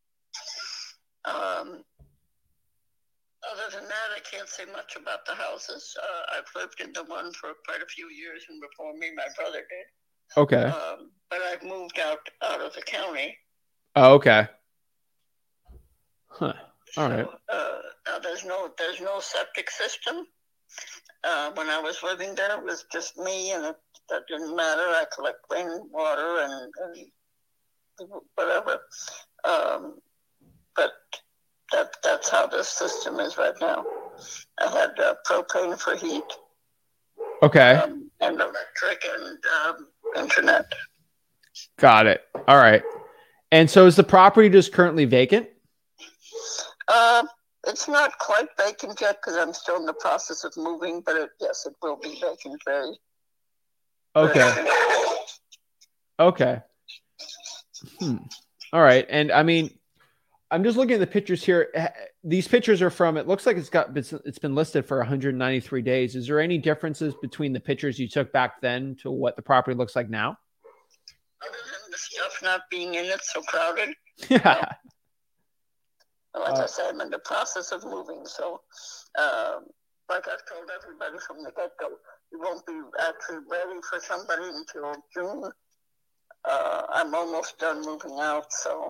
Um, other than that, I can't say much about the houses. Uh, I've lived in the one for quite a few years, and before me, my brother did. Okay. Um, but I've moved out, out of the county. Oh, okay. Huh. All so, right. Uh, now there's no, there's no septic system. Uh, when I was living there, it was just me, and it, that didn't matter. I collect clean water and, and whatever. Um, but that that's how this system is right now. I had uh, propane for heat. Okay. Um, and electric and um, internet. Got it. All right. And so is the property just currently vacant? Uh, It's not quite vacant yet because I'm still in the process of moving, but it, yes, it will be vacant very. Okay. Okay. Hmm. All right. And I mean, I'm just looking at the pictures here. These pictures are from, it looks like it's got, it's been listed for one hundred ninety-three days. Is there any differences between the pictures you took back then to what the property looks like now? Other than the stuff not being in it so crowded. Yeah. Like Uh, I said, I'm in the process of moving. So, um, like I've told everybody from the get-go, you won't be actually ready for somebody until June. Uh, I'm almost done moving out, so.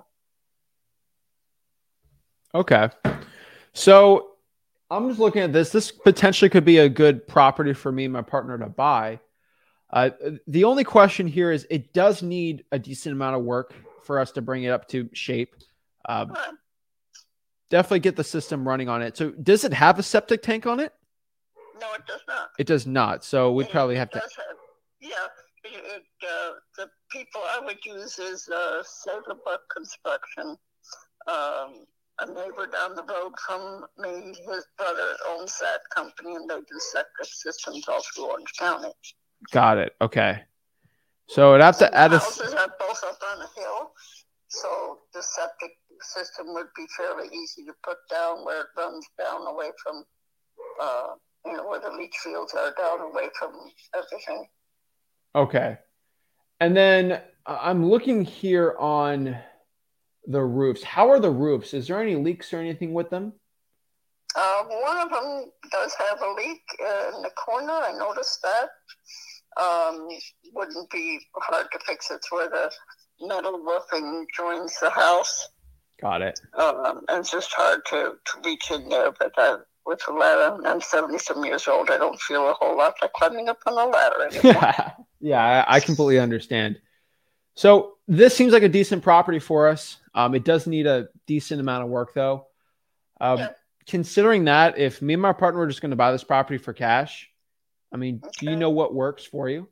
Okay. So I'm just looking at this. This potentially could be a good property for me and my partner to buy. Uh, the only question here is it does need a decent amount of work for us to bring it up to shape. Uh, Right. Definitely get the system running on it. So does it have a septic tank on it? No, it does not. It does not. So we'd It- probably it have to. does have- yeah, it, it, uh, the people I would use is uh, Sailor Buck Construction. Um, a neighbor down the road from me, his brother owns that company, and they do septic systems all through Orange County. Got it. Okay. So it'd have to And add the a. houses are both up on a hill, so the septic system would be fairly easy to put down where it runs down away from, uh, you know, where the leach fields are, down away from everything. Okay. And then uh, I'm looking here on the roofs. How are the roofs? Is there any leaks or anything with them? Uh, one of them does have a leak uh, in the corner. I noticed that. Um, wouldn't be hard to fix. It's where the metal roofing joins the house. Got it. Um, and it's just hard to, to reach in there. But I, with a ladder, I'm seventy some years old. I don't feel a whole lot like climbing up on a ladder anymore. Yeah, I, I completely understand. So this seems like a decent property for us. Um, it does need a decent amount of work, though. Um, Yeah. Considering that, if me and my partner were just going to buy this property for cash, I mean, do you Okay. know what works for you?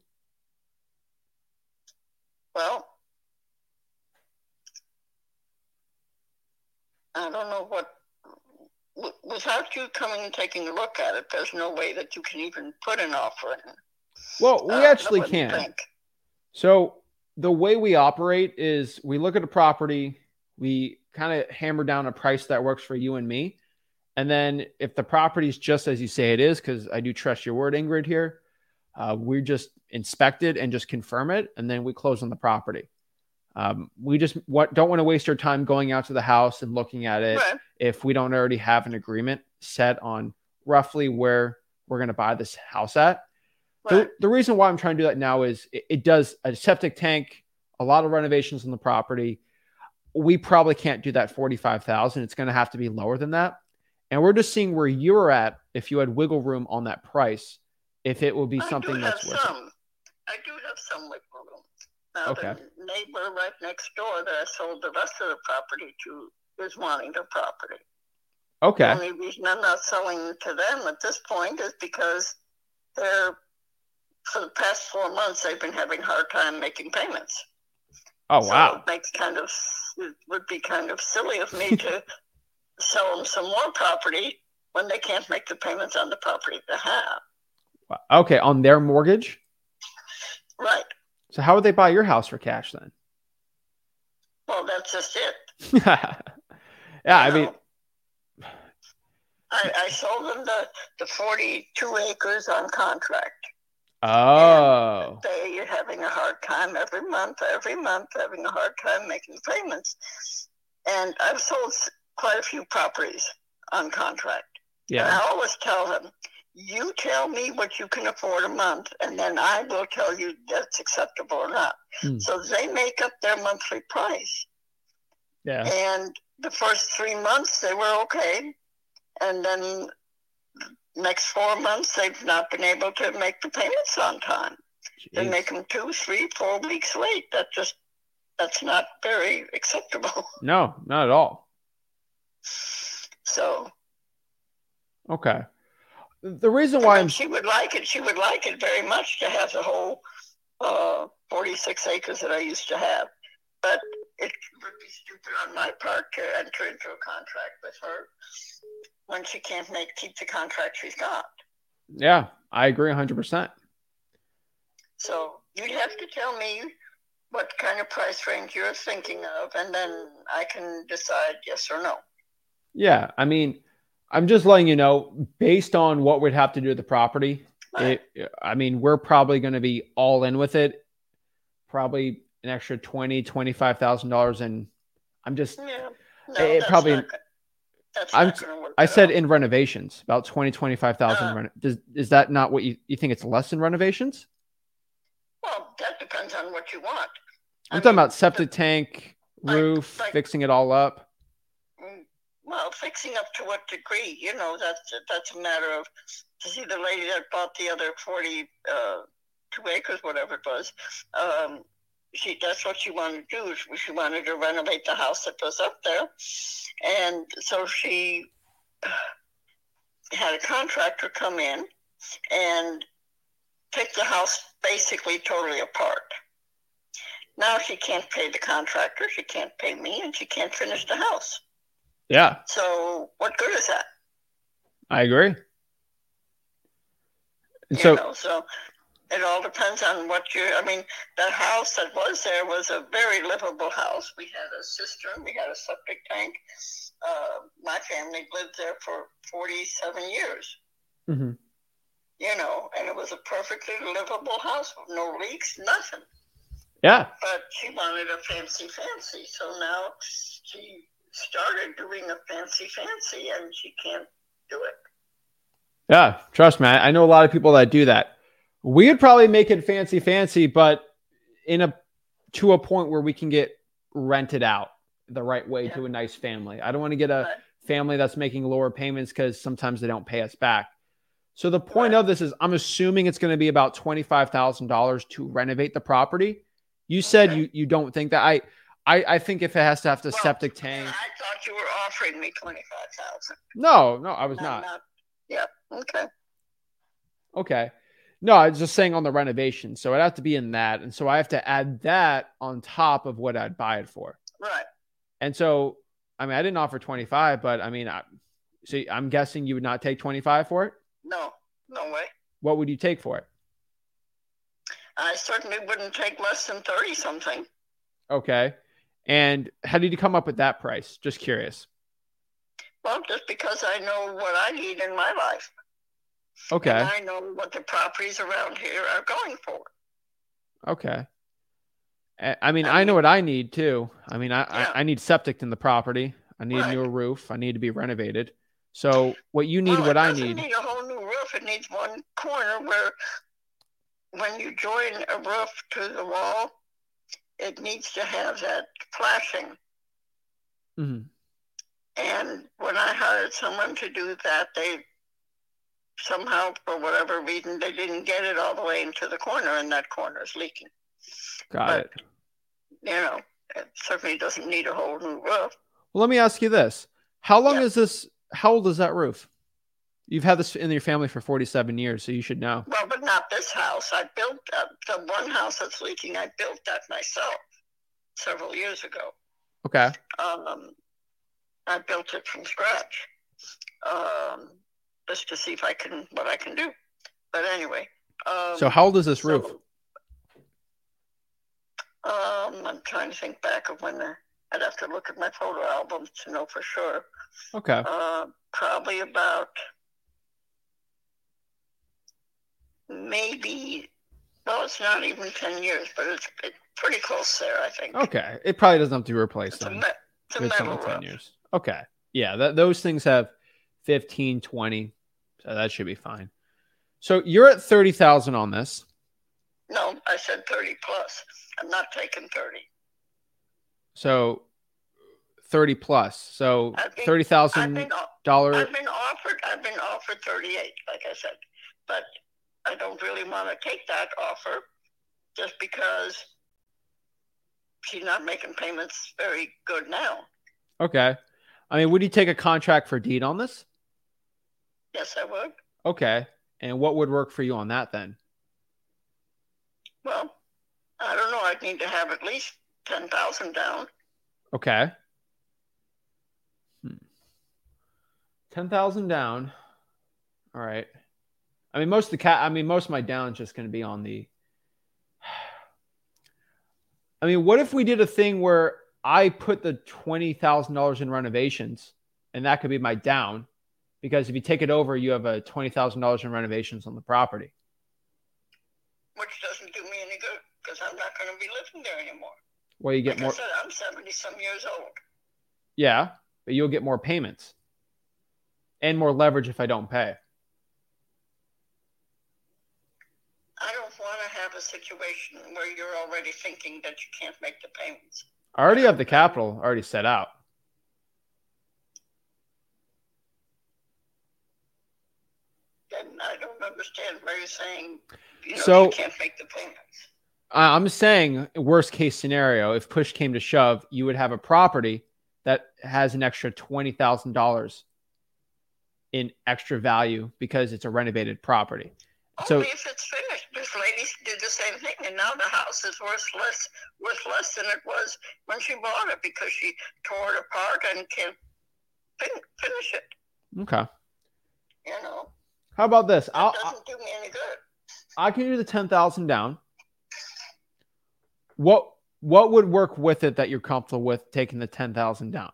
Well, I don't know what. w- Without you coming and taking a look at it, there's no way that you can even put an offer in. Well, we Uh, actually what do you can. think? So the way we operate is we look at a property, we kind of hammer down a price that works for you and me. And then if the property is just as you say it is, because I do trust your word, Ingrid, here, uh, we just inspect it and just confirm it, and then we close on the property. Um, we just what, don't want to waste our time going out to the house and looking at it Right. if we don't already have an agreement set on roughly where we're going to buy this house at. The, Right. the reason why I'm trying to do that now is it, it does a septic tank, a lot of renovations on the property. We probably can't do that forty-five thousand. It's going to have to be lower than that. And we're just seeing where you're at if you had wiggle room on that price, if it will be I something do that's have worth it. some. I do have some wiggle room. Now, Okay. the neighbor right next door that I sold the rest of the property to is wanting the property. The Okay. only reason I'm not selling to them at this point is because they're, for the past four months, they've been having a hard time making payments. Oh, So wow. it makes kind of, it would be kind of silly of me to sell them some more property when they can't make the payments on the property they have. Wow. Okay. On their mortgage. Right. So how would they buy your house for cash then? Well, that's just it. Yeah. I You mean, know, I, I sold them the, the forty-two acres on contract. oh, They are having a hard time every month, every month, having a hard time making payments. And I've sold s- quite a few properties on contract. And yeah. I always tell them, you tell me what you can afford a month, and then I will tell you that's acceptable or not. Hmm. So they make up their monthly price. Yeah. And the first three months, they were okay. And then next four months, they've not been able to make the payments on time. They Jeez. make them two, three, four weeks late. That just, that's not very acceptable. No, not at all. So, Okay. The reason I why mean, I'm she would like it. She would like it very much to have the whole uh, forty-six acres that I used to have. But it would be stupid on my part to enter into a contract with her when she can't make keep the contract she's got. Yeah, I agree one hundred percent. So you'd have to tell me what kind of price range you're thinking of, and then I can decide yes or no. Yeah, I mean, I'm just letting you know, based on what we'd have to do with the property, Right. it, I mean, we're probably going to be all in with it, probably an extra twenty, twenty-five thousand dollars, and I'm just, Yeah. No, it that's probably, not, go- that's I'm, not going to work. I at said all. in renovations, about twenty, twenty-five thousand. Uh. Reno- Does, is that not what you, you think it's less in renovations? Well, that depends on what you want. I'm I talking mean, about septic the- tank, like- roof, like- fixing it all up. Mm, Well, fixing up to what degree? You know, that's that's a matter of. To see the lady that bought the other forty, uh, two acres, whatever it was, um, she that's what she wanted to do. She wanted to renovate the house that was up there, and so she had a contractor come in and take the house basically totally apart. Now she can't pay the contractor, she can't pay me, and she can't finish the house. Yeah, So what good is that? I agree. And You so, know, so it all depends on what you. I mean, the house that was there was a very livable house. We had a cistern, we had a septic tank. Uh, my family lived there for forty-seven years. mhm. You know, and it was a perfectly livable house with no leaks, nothing. yeah, But she wanted a fancy fancy, so now she started doing a fancy fancy, and she can't do it. yeah, trust me. I I know a lot of people that do that. We would probably make it fancy, fancy, but in a to a point where we can get rented out the right way Yeah. to a nice family. I don't want to get a Right. family that's making lower payments because sometimes they don't pay us back. So the point Right. of this is, I'm assuming it's going to be about twenty-five thousand dollars to renovate the property. You said Okay. you you don't think that. I I, I think if it has to have the Well, septic tank. I thought you were offering me twenty-five thousand. No, no, I was not. Yeah. Okay. Okay. No, I was just saying on the renovation. So it'd have to be in that. And so I have to add that on top of what I'd buy it for. Right. And so, I mean, I didn't offer twenty-five, but I mean, I, so I'm guessing you would not take twenty-five for it. No. No way. What would you take for it? I certainly wouldn't take less than thirty something. Okay. And how did you come up with that price? Just curious. Well, just because I know what I need in my life. Okay. And I know what the properties around here are going for. Okay. I I mean, I I know mean- what I need too. I mean, I, Yeah. I, I need septic in the property. I need a Right. newer roof. I need to be renovated. So what you need, Well, what it I doesn't need. need a whole new roof. It needs one corner where, when you join a roof to the wall, it needs to have that flashing. Mhm. And when I hired someone to do that, they somehow, for whatever reason, they didn't get it all the way into the corner, and that corner is leaking. Got but- it. You know, it certainly doesn't need a whole new roof. Well, let me ask you this. How long Yeah. is this? How old is that roof? You've had this in your family for forty-seven years, so you should know. Well, but not this house. I built uh, the one house that's leaking. I built that myself several years ago. Okay. Um, I built it from scratch, um, just to see if I can what I can do. But anyway. Um, So how old is this so, roof? Um, I'm trying to think back of when the. I'd have to look at my photo albums to know for sure. Okay. Uh, probably about maybe. Well, it's not even ten years, but it's, it's pretty close there, I think. Okay. It probably doesn't have to be replaced It's a, then. me- it's a It's metal only ten roof. years. Okay. Yeah, that, those things have fifteen, twenty. So that should be fine. So you're at thirty thousand on this. No, I said thirty plus. I'm not taking thirty. So thirty plus. So I've been- thirty I've thousand been, o- dollar. I've been offered. I've been offered thirty-eight, like I said, but I don't really want to take that offer, just because she's not making payments very good now. Okay. I mean, would you take a contract for deed on this? Yes, I would. Okay. And what would work for you on that then? Well, I don't know. I'd need to have at least ten thousand down. Okay. Hmm. ten thousand down. All right. I mean, most of the cat. I mean, most of my down is just going to be on the. I mean, what if we did a thing where I put the twenty thousand dollars in renovations, and that could be my down, because if you take it over, you have a twenty thousand dollars in renovations on the property. Which doesn't do me any good because I'm not going to be living there anymore. Well, you get like more. I said, I'm seventy some years old. Yeah, but you'll get more payments and more leverage if I don't pay. I don't want to have a situation where you're already thinking that you can't make the payments. I already have the capital already set out. Then I don't understand why you're saying you know, So- you can't make the payments. I- I'm saying, worst case scenario, if push came to shove, you would have a property that has an extra twenty thousand dollars in extra value because it's a renovated property. So Only if it's finished. This lady did the same thing, and now the house is worth less, worth less than it was when she bought it because she tore it apart and can't fin- finish it. okay. You know, How about this? it I'll, doesn't do me any good. I can do the ten thousand down. What what would work with it that you're comfortable with taking the ten thousand down?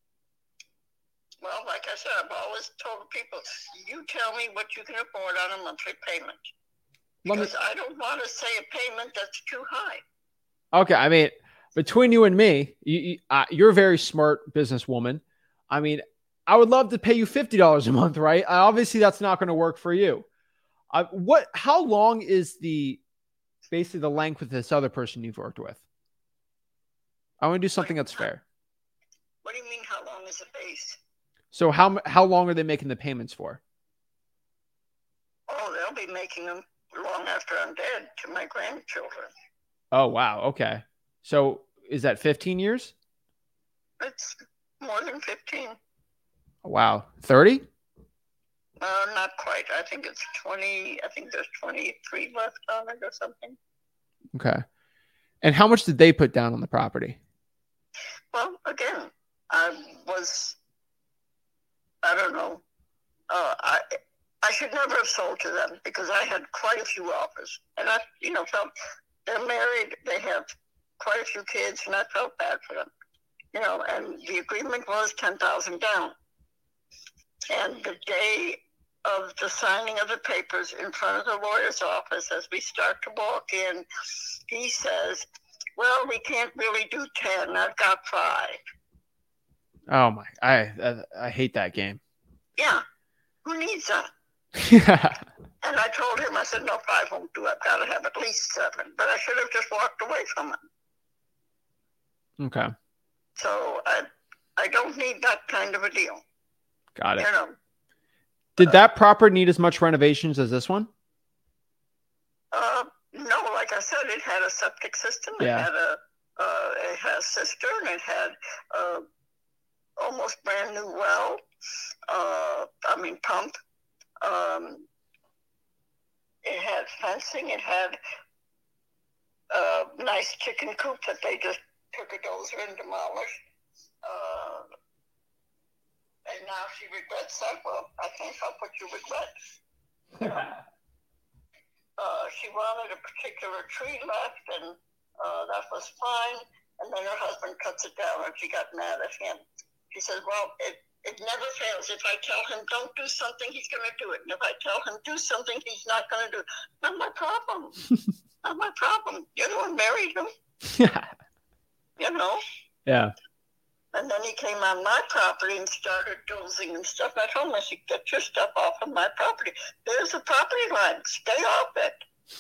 Well, like I said, I've always told people, you tell me what you can afford on a monthly payment. Let me, Because I don't want to say a payment that's too high. okay, I mean, between you and me, you, you, uh, you're a very smart businesswoman. I mean, I would love to pay you fifty dollars a month, right? Uh, obviously, that's not going to work for you. Uh, what? How long is the basically the length with this other person you've worked with? I want to do something that's fair. What do you mean, how long is the base? So how how long are they making the payments for? Oh, they'll be making them long after I'm dead to my grandchildren. Oh wow, okay. So is that fifteen years? It's more than fifteen. Wow, thirty? Uh, not quite. I think it's twenty. I think there's twenty-three left on it or something. Okay. And how much did they put down on the property? Well, again, I was, I don't know. Uh, I I should never have sold to them because I had quite a few offers. And I, you know, felt they're married, they have quite a few kids, and I felt bad for them. You know, and the agreement was ten thousand down. And the day of the signing of the papers in front of the lawyer's office, as we start to walk in, he says, well, we can't really do ten. I've got five. Oh my, I I, I hate that game. Yeah. Who needs that? Yeah. And I told him, I said, no, five won't do. I've got to have at least seven. But I should have just walked away from it. Okay. So I, I don't need that kind of a deal. Got it. You know, Did that property need as much renovations as this one? uh, no, like I said, it had a septic system. It Yeah. had a, uh, it had a cistern. It had a almost brand new well. Uh, I mean, pump. Um, it had fencing. It had a nice chicken coop that they just took a dozer and demolished. Uh, and now she regrets that. Well, I can't help what you regret. Uh, she wanted a particular tree left, and uh, that was fine. And then her husband cuts it down, and she got mad at him. She says, well, it, it never fails. If I tell him don't do something, he's going to do it. And if I tell him do something, he's not going to do it. Not my problem. Not my problem. You're the one married him, Yeah. you know. Yeah. And then he came on my property and started dozing and stuff. I told him, I said, get your stuff off of my property. There's a property line. Stay off it.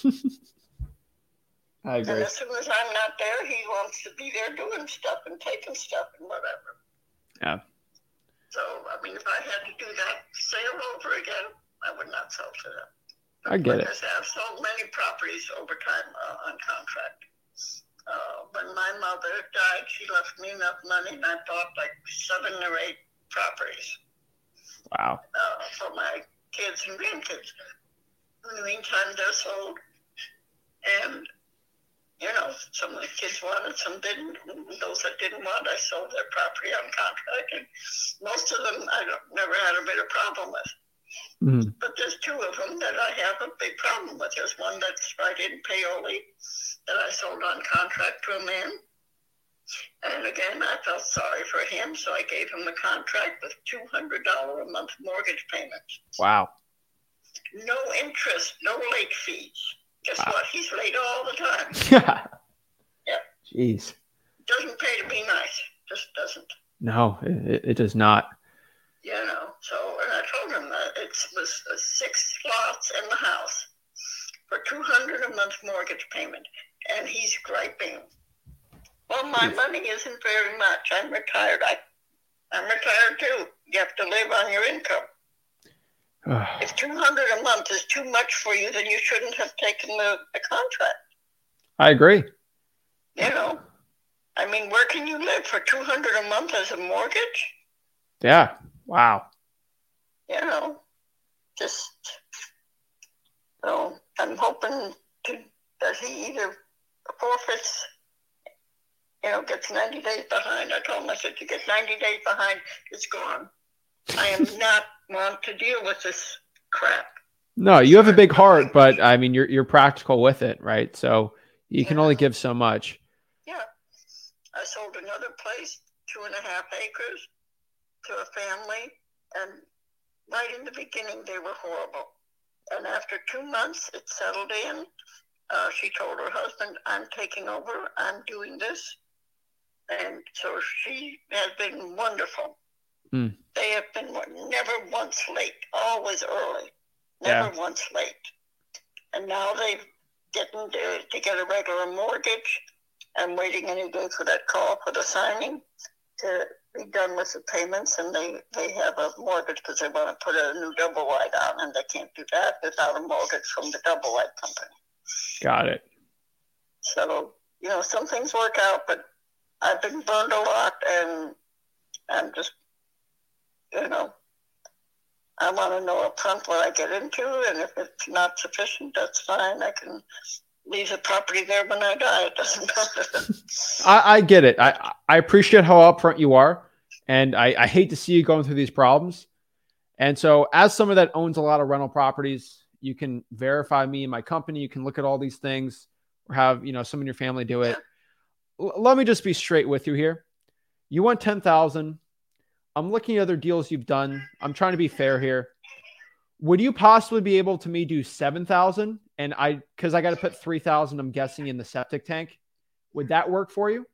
I And agree. as soon as I'm not there, he wants to be there doing stuff and taking stuff and whatever. Yeah. So, I mean, if I had to do that sale over again, I would not sell to them. I get it. Because I've sold many properties over time uh, on contract. Uh, when my mother died, she left me enough money, and I bought like seven or eight properties Wow. uh, for my kids and grandkids. In the meantime, they're sold. And You know, some of the kids wanted, some didn't. Those that didn't want, I sold their property on contract, and most of them I don't, never had a bit of problem with. Mm-hmm. But there's two of them that I have a big problem with. There's one that's right in Paoli that I sold on contract to a man. And again, I felt sorry for him, so I gave him a contract with two hundred dollars a month mortgage payment. Wow. No interest, no late fees. Guess Wow. what? He's late all the time. Yeah. Jeez. Doesn't pay to be nice. Just doesn't. No, it, it does not. You know, so, and I told him that it was uh, six lots in the house for two hundred dollars a month mortgage payment. And he's griping. Well, my money isn't very much. I'm retired. I, I'm retired too. You have to live on your income. If two hundred dollars a month is too much for you, then you shouldn't have taken the, the contract. I agree. You know, I mean, where can you live for two hundred dollars a month as a mortgage? Yeah. Wow. You know, just, so I'm hoping to, that he either forfeits, you know, gets ninety days behind. I told him, I said, you get ninety days behind, it's gone. I am not want to deal with this crap. No, you have a big heart, but I mean, you're you're practical with it, right? So you can Yeah. only give so much. Yeah. I sold another place, two and a half acres, to a family, and right in the beginning, they were horrible. And after two months, it settled in. Uh, she told her husband, I'm taking over, I'm doing this. And so she has been wonderful. Mm. They have been never once late, always early, never Yeah. once late. And now they've getting to, to get a regular mortgage. I'm waiting any day for that call for the signing to be done with the payments. And they, they have a mortgage because they want to put a new double wide on, and they can't do that without a mortgage from the double wide company. Got it. So, you know, some things work out, but I've been burned a lot, and I'm just, you know, I want to know up front what I get into, and if it's not sufficient, that's fine. I can leave the property there when I die. It doesn't matter. I, I get it. I, I appreciate how upfront you are, and I, I hate to see you going through these problems. And so as someone that owns a lot of rental properties, you can verify me and my company. You can look at all these things or have, you know, someone in your family do it. L- let me just be straight with you here. You want ten thousand. I'm looking at other deals you've done. I'm trying to be fair here. Would you possibly be able to me do seven thousand? And I, cause I got to put three thousand, I'm guessing, in the septic tank. Would that work for you?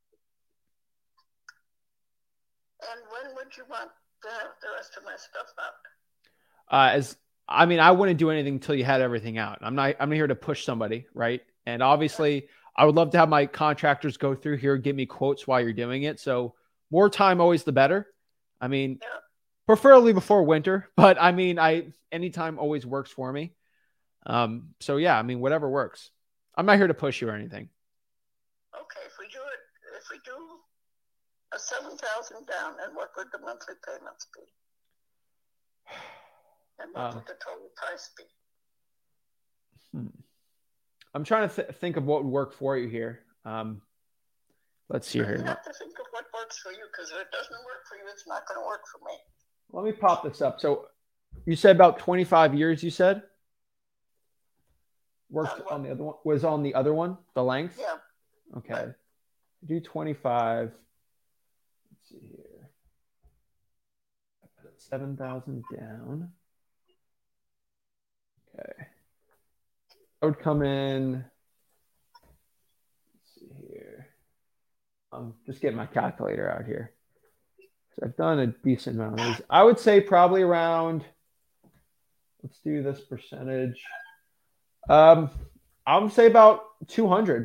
And when would you want to have the rest of my stuff out? Uh, as I mean, I wouldn't do anything until you had everything out. I'm not, I'm not here to push somebody. Right. And obviously I would love to have my contractors go through here, give me quotes while you're doing it. So more time, always the better. I mean, Yeah. preferably before winter, but I mean, I, anytime always works for me. Um, so yeah, I mean, whatever works. I'm not here to push you or anything. Okay, if we do it, if we do a seven thousand down, and what would the monthly payments be? And what Um, would the total price be? Hmm. I'm trying to th- think of what would work for you here. Um, let's see You here. have to think of what works for you, because if it doesn't work for you, it's not going to work for me. Let me pop this up. So you said about twenty-five years, you said? Worked On what? on the other one, was on the other one, the length? Yeah. Okay. Do twenty-five. Let's see here. seven thousand down. Okay. I would come in. Let's see here. I'm just getting my calculator out here. So I've done a decent amount of these. I would say probably around, let's do this percentage. Um, I would say about two hundred.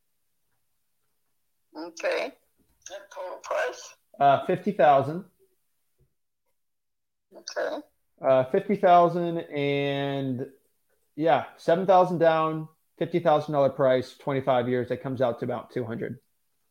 Okay. And total price? Uh, fifty thousand. Okay. Uh, fifty thousand and yeah, seven thousand down, fifty thousand dollar price, twenty-five years. That comes out to about two hundred.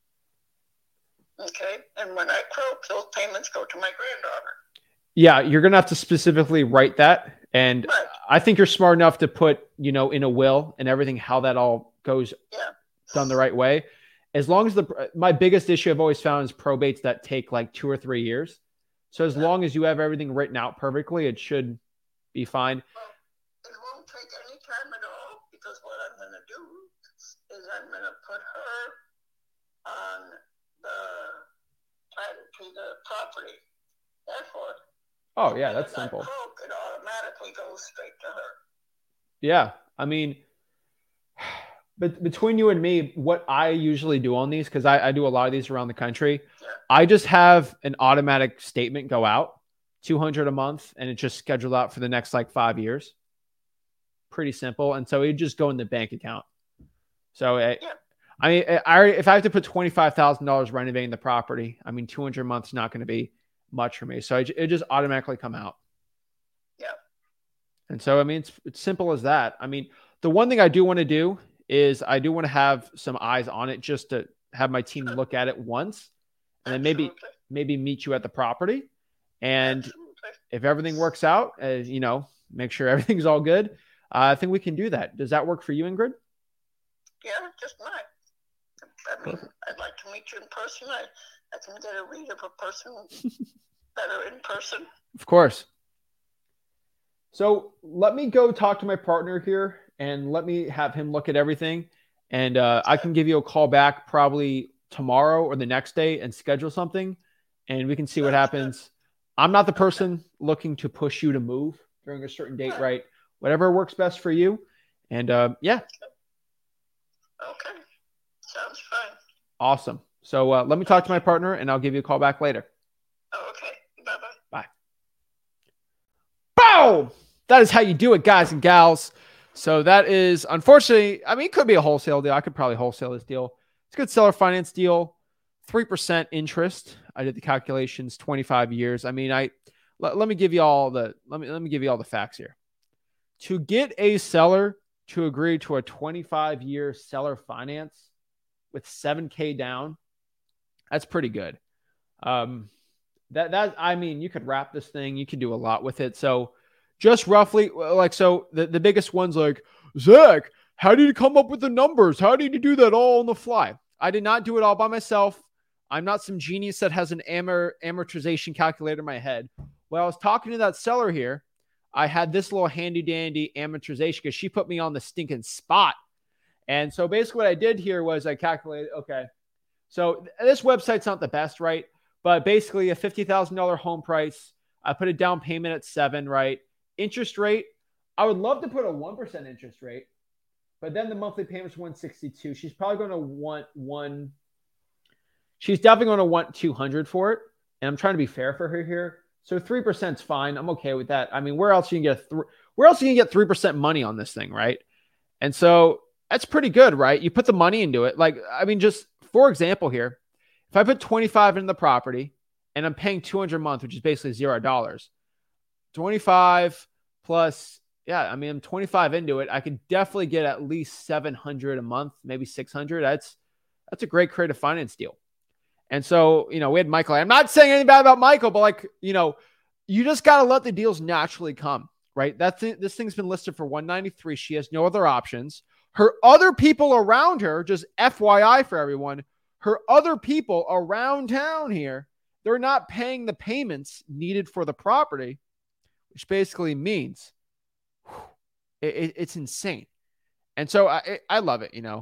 Okay. And when I croak, those payments go to my granddaughter. Yeah, you're gonna have to specifically write that, and Right. I think you're smart enough to put, you know, in a will and everything how that all goes Yeah. done the right way. As long as the, my biggest issue I've always found is probates that take like two or three years. So as long as you have everything written out perfectly, it should be fine. Well, it won't take any time at all because what I'm going to do is I'm going to put her on the title to the property. That's what. Oh, yeah, that's When I simple. croak, it automatically goes straight to her. Yeah. I mean, but between you and me, what I usually do on these, because I, I do a lot of these around the country, Yeah. I just have an automatic statement go out, two hundred a month, and it's just scheduled out for the next like five years. Pretty simple. And so it just go in the bank account. So it, Yeah. I mean, I, if I have to put twenty-five thousand dollars renovating the property, I mean, two hundred a month is not going to be much for me. So it, it just automatically come out. Yeah. And so, I mean, it's, it's simple as that. I mean, the one thing I do want to do is I do want to have some eyes on it just to have my team look at it once and then maybe, Absolutely. maybe meet you at the property. And Absolutely. if everything works out, uh, you know, make sure everything's all good. Uh, I think we can do that. Does that work for you, Ingrid? Yeah, just mine. I mean, Perfect. I'd like to meet you in person. I, I can get a read of a person better in person. Of course. So let me go talk to my partner here and let me have him look at everything. And uh, I can give you a call back probably tomorrow or the next day and schedule something and we can see what happens. I'm not the person looking to push you to move during a certain date, right? Whatever works best for you. And uh, yeah, Okay. Sounds fine. awesome. So uh, let me talk to my partner and I'll give you a call back later. Okay. Bye-bye. Boom! That is how you do it, guys and gals. So that is, unfortunately, I mean, it could be a wholesale deal. I could probably wholesale this deal. It's a good seller finance deal, three percent interest. I did the calculations, twenty-five years. I mean, I let, let me give you all the let me let me give you all the facts here. To get a seller to agree to a twenty-five year seller finance with seven K down, that's pretty good. Um, that that I mean, you could wrap this thing. You could do a lot with it. So just roughly, like, so the, the biggest ones like, Zach, how did you come up with the numbers? How did you do that all on the fly? I did not do it all by myself. I'm not some genius that has an amor- amortization calculator in my head. When I was talking to that seller here, I had this little handy dandy amortization because she put me on the stinking spot. And so basically what I did here was I calculated, okay, so this website's not the best, right? But basically a fifty thousand dollars home price. I put a down payment at seven, right? Interest rate, I would love to put a one percent interest rate, but then the monthly payment's one sixty-two. She's probably going to want one. She's definitely going to want two hundred for it. And I'm trying to be fair for her here. So three percent is fine. I'm okay with that. I mean, where else you can get a th- where else you can get three percent money on this thing, right? And so that's pretty good, right? You put the money into it. Like, I mean, just for example here, if I put twenty-five into the property and I'm paying two hundred a month, which is basically zero dollars, twenty-five plus, yeah, I mean, I'm twenty-five into it. I could definitely get at least seven hundred a month, maybe six hundred. That's, that's a great creative finance deal. And so, you know, we had Michael. I'm not saying anything bad about Michael, but like, you know, you just got to let the deals naturally come, right? That's it. This thing's been listed for one ninety-three. She has no other options. Her other people around her, just F Y I for everyone, her other people around town here, they're not paying the payments needed for the property, which basically means whew, it, it, it's insane. And so I, I love it, you know.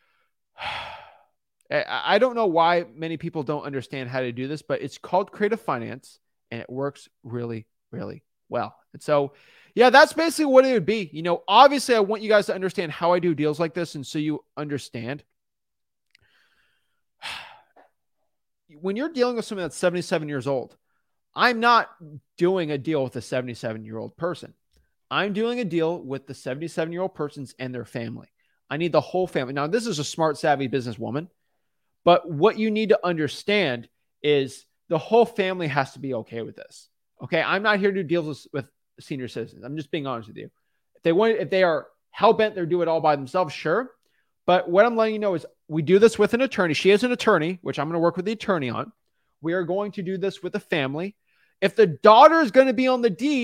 I don't know why many people don't understand how to do this, but it's called creative finance and it works really, really well. And so, yeah, that's basically what it would be. You know, obviously I want you guys to understand how I do deals like this. And so you understand when you're dealing with someone that's seventy-seven years old, I'm not doing a deal with a seventy-seven year old person. I'm doing a deal with the seventy-seven year old persons and their family. I need the whole family. Now, this is a smart, savvy businesswoman. But what you need to understand is the whole family has to be okay with this. Okay. I'm not here to do deals with, with senior citizens. I'm just being honest with you. If they want, if they are hell bent, they're doing it all by themselves. Sure. But what I'm letting you know is we do this with an attorney. She is an attorney, which I'm going to work with the attorney on. We are going to do this with a family. If the daughter is going to be on the deed,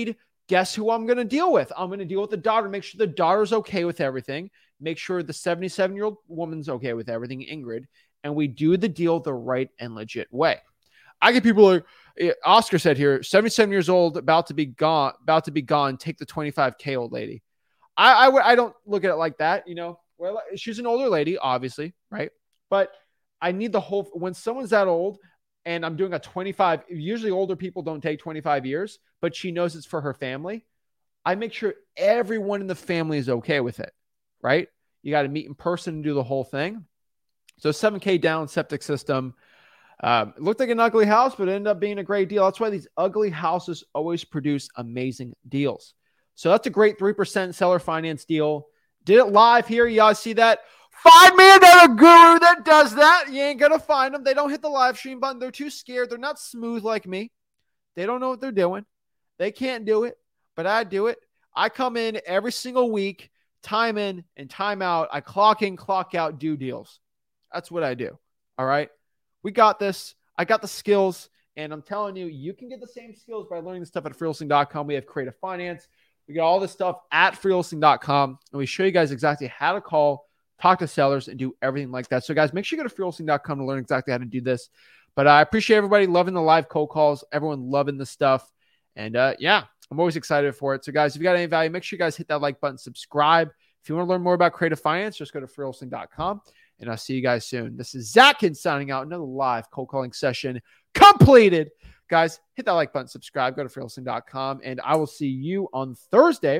guess who I'm going to deal with? I'm going to deal with the daughter, make sure the daughter's okay with everything, make sure the seventy-seven-year-old woman's okay with everything, Ingrid, and we do the deal the right and legit way. I get people like, Oscar said here, seventy-seven years old, about to be gone, about to be gone, take the twenty-five K old lady. I, I, I don't look at it like that, you know. Well, she's an older lady, obviously, right? But I need the whole, when someone's that old and I'm doing a twenty-five, usually older people don't take twenty-five years, but she knows it's for her family. I make sure everyone in the family is okay with it, right? You got to meet in person and do the whole thing. So seven K down, septic system. Um, it looked like an ugly house, but it ended up being a great deal. That's why these ugly houses always produce amazing deals. So that's a great three percent seller finance deal. Did it live here. You guys see that? Find me another guru that does that. You ain't going to find them. They don't hit the live stream button. They're too scared. They're not smooth like me. They don't know what they're doing. They can't do it, but I do it. I come in every single week, time in and time out. I clock in, clock out, do deals. That's what I do. All right. We got this. I got the skills, and I'm telling you, you can get the same skills by learning the stuff at free listing dot com. We have creative finance. We got all this stuff at free listing dot com, and we show you guys exactly how to call, talk to sellers, and do everything like that. So, guys, make sure you go to free listing dot com to learn exactly how to do this. But uh, I appreciate everybody loving the live cold calls, everyone loving the stuff. And, uh, yeah, I'm always excited for it. So, guys, if you got any value, make sure you guys hit that like button, subscribe. If you want to learn more about creative finance, just go to free listing dot com. And I'll see you guys soon. This is Zakin signing out. Another live cold calling session completed. Guys, hit that like button, subscribe, go to free listing dot com, and I will see you on Thursday.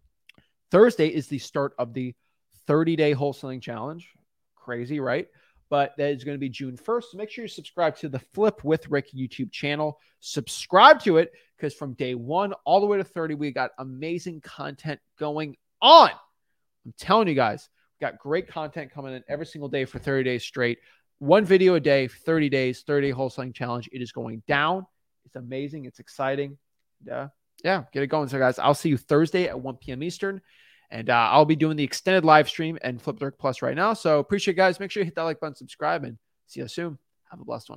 Thursday is the start of the thirty-day wholesaling challenge. Crazy, right? But that is going to be June first. So make sure you subscribe to the Flip with Rick YouTube channel. Subscribe to it because from day one all the way to thirty, we got amazing content going on. I'm telling you guys. Got great content coming in every single day for thirty days straight. One video a day, thirty days, thirty-day wholesaling challenge. It is going down. It's amazing. It's exciting. Yeah, yeah, get it going. So, guys, I'll see you Thursday at one p.m. Eastern. And uh, I'll be doing the extended live stream and Flip with Rick Plus right now. So, appreciate it, guys. Make sure you hit that like button, subscribe, and see you soon. Have a blessed one.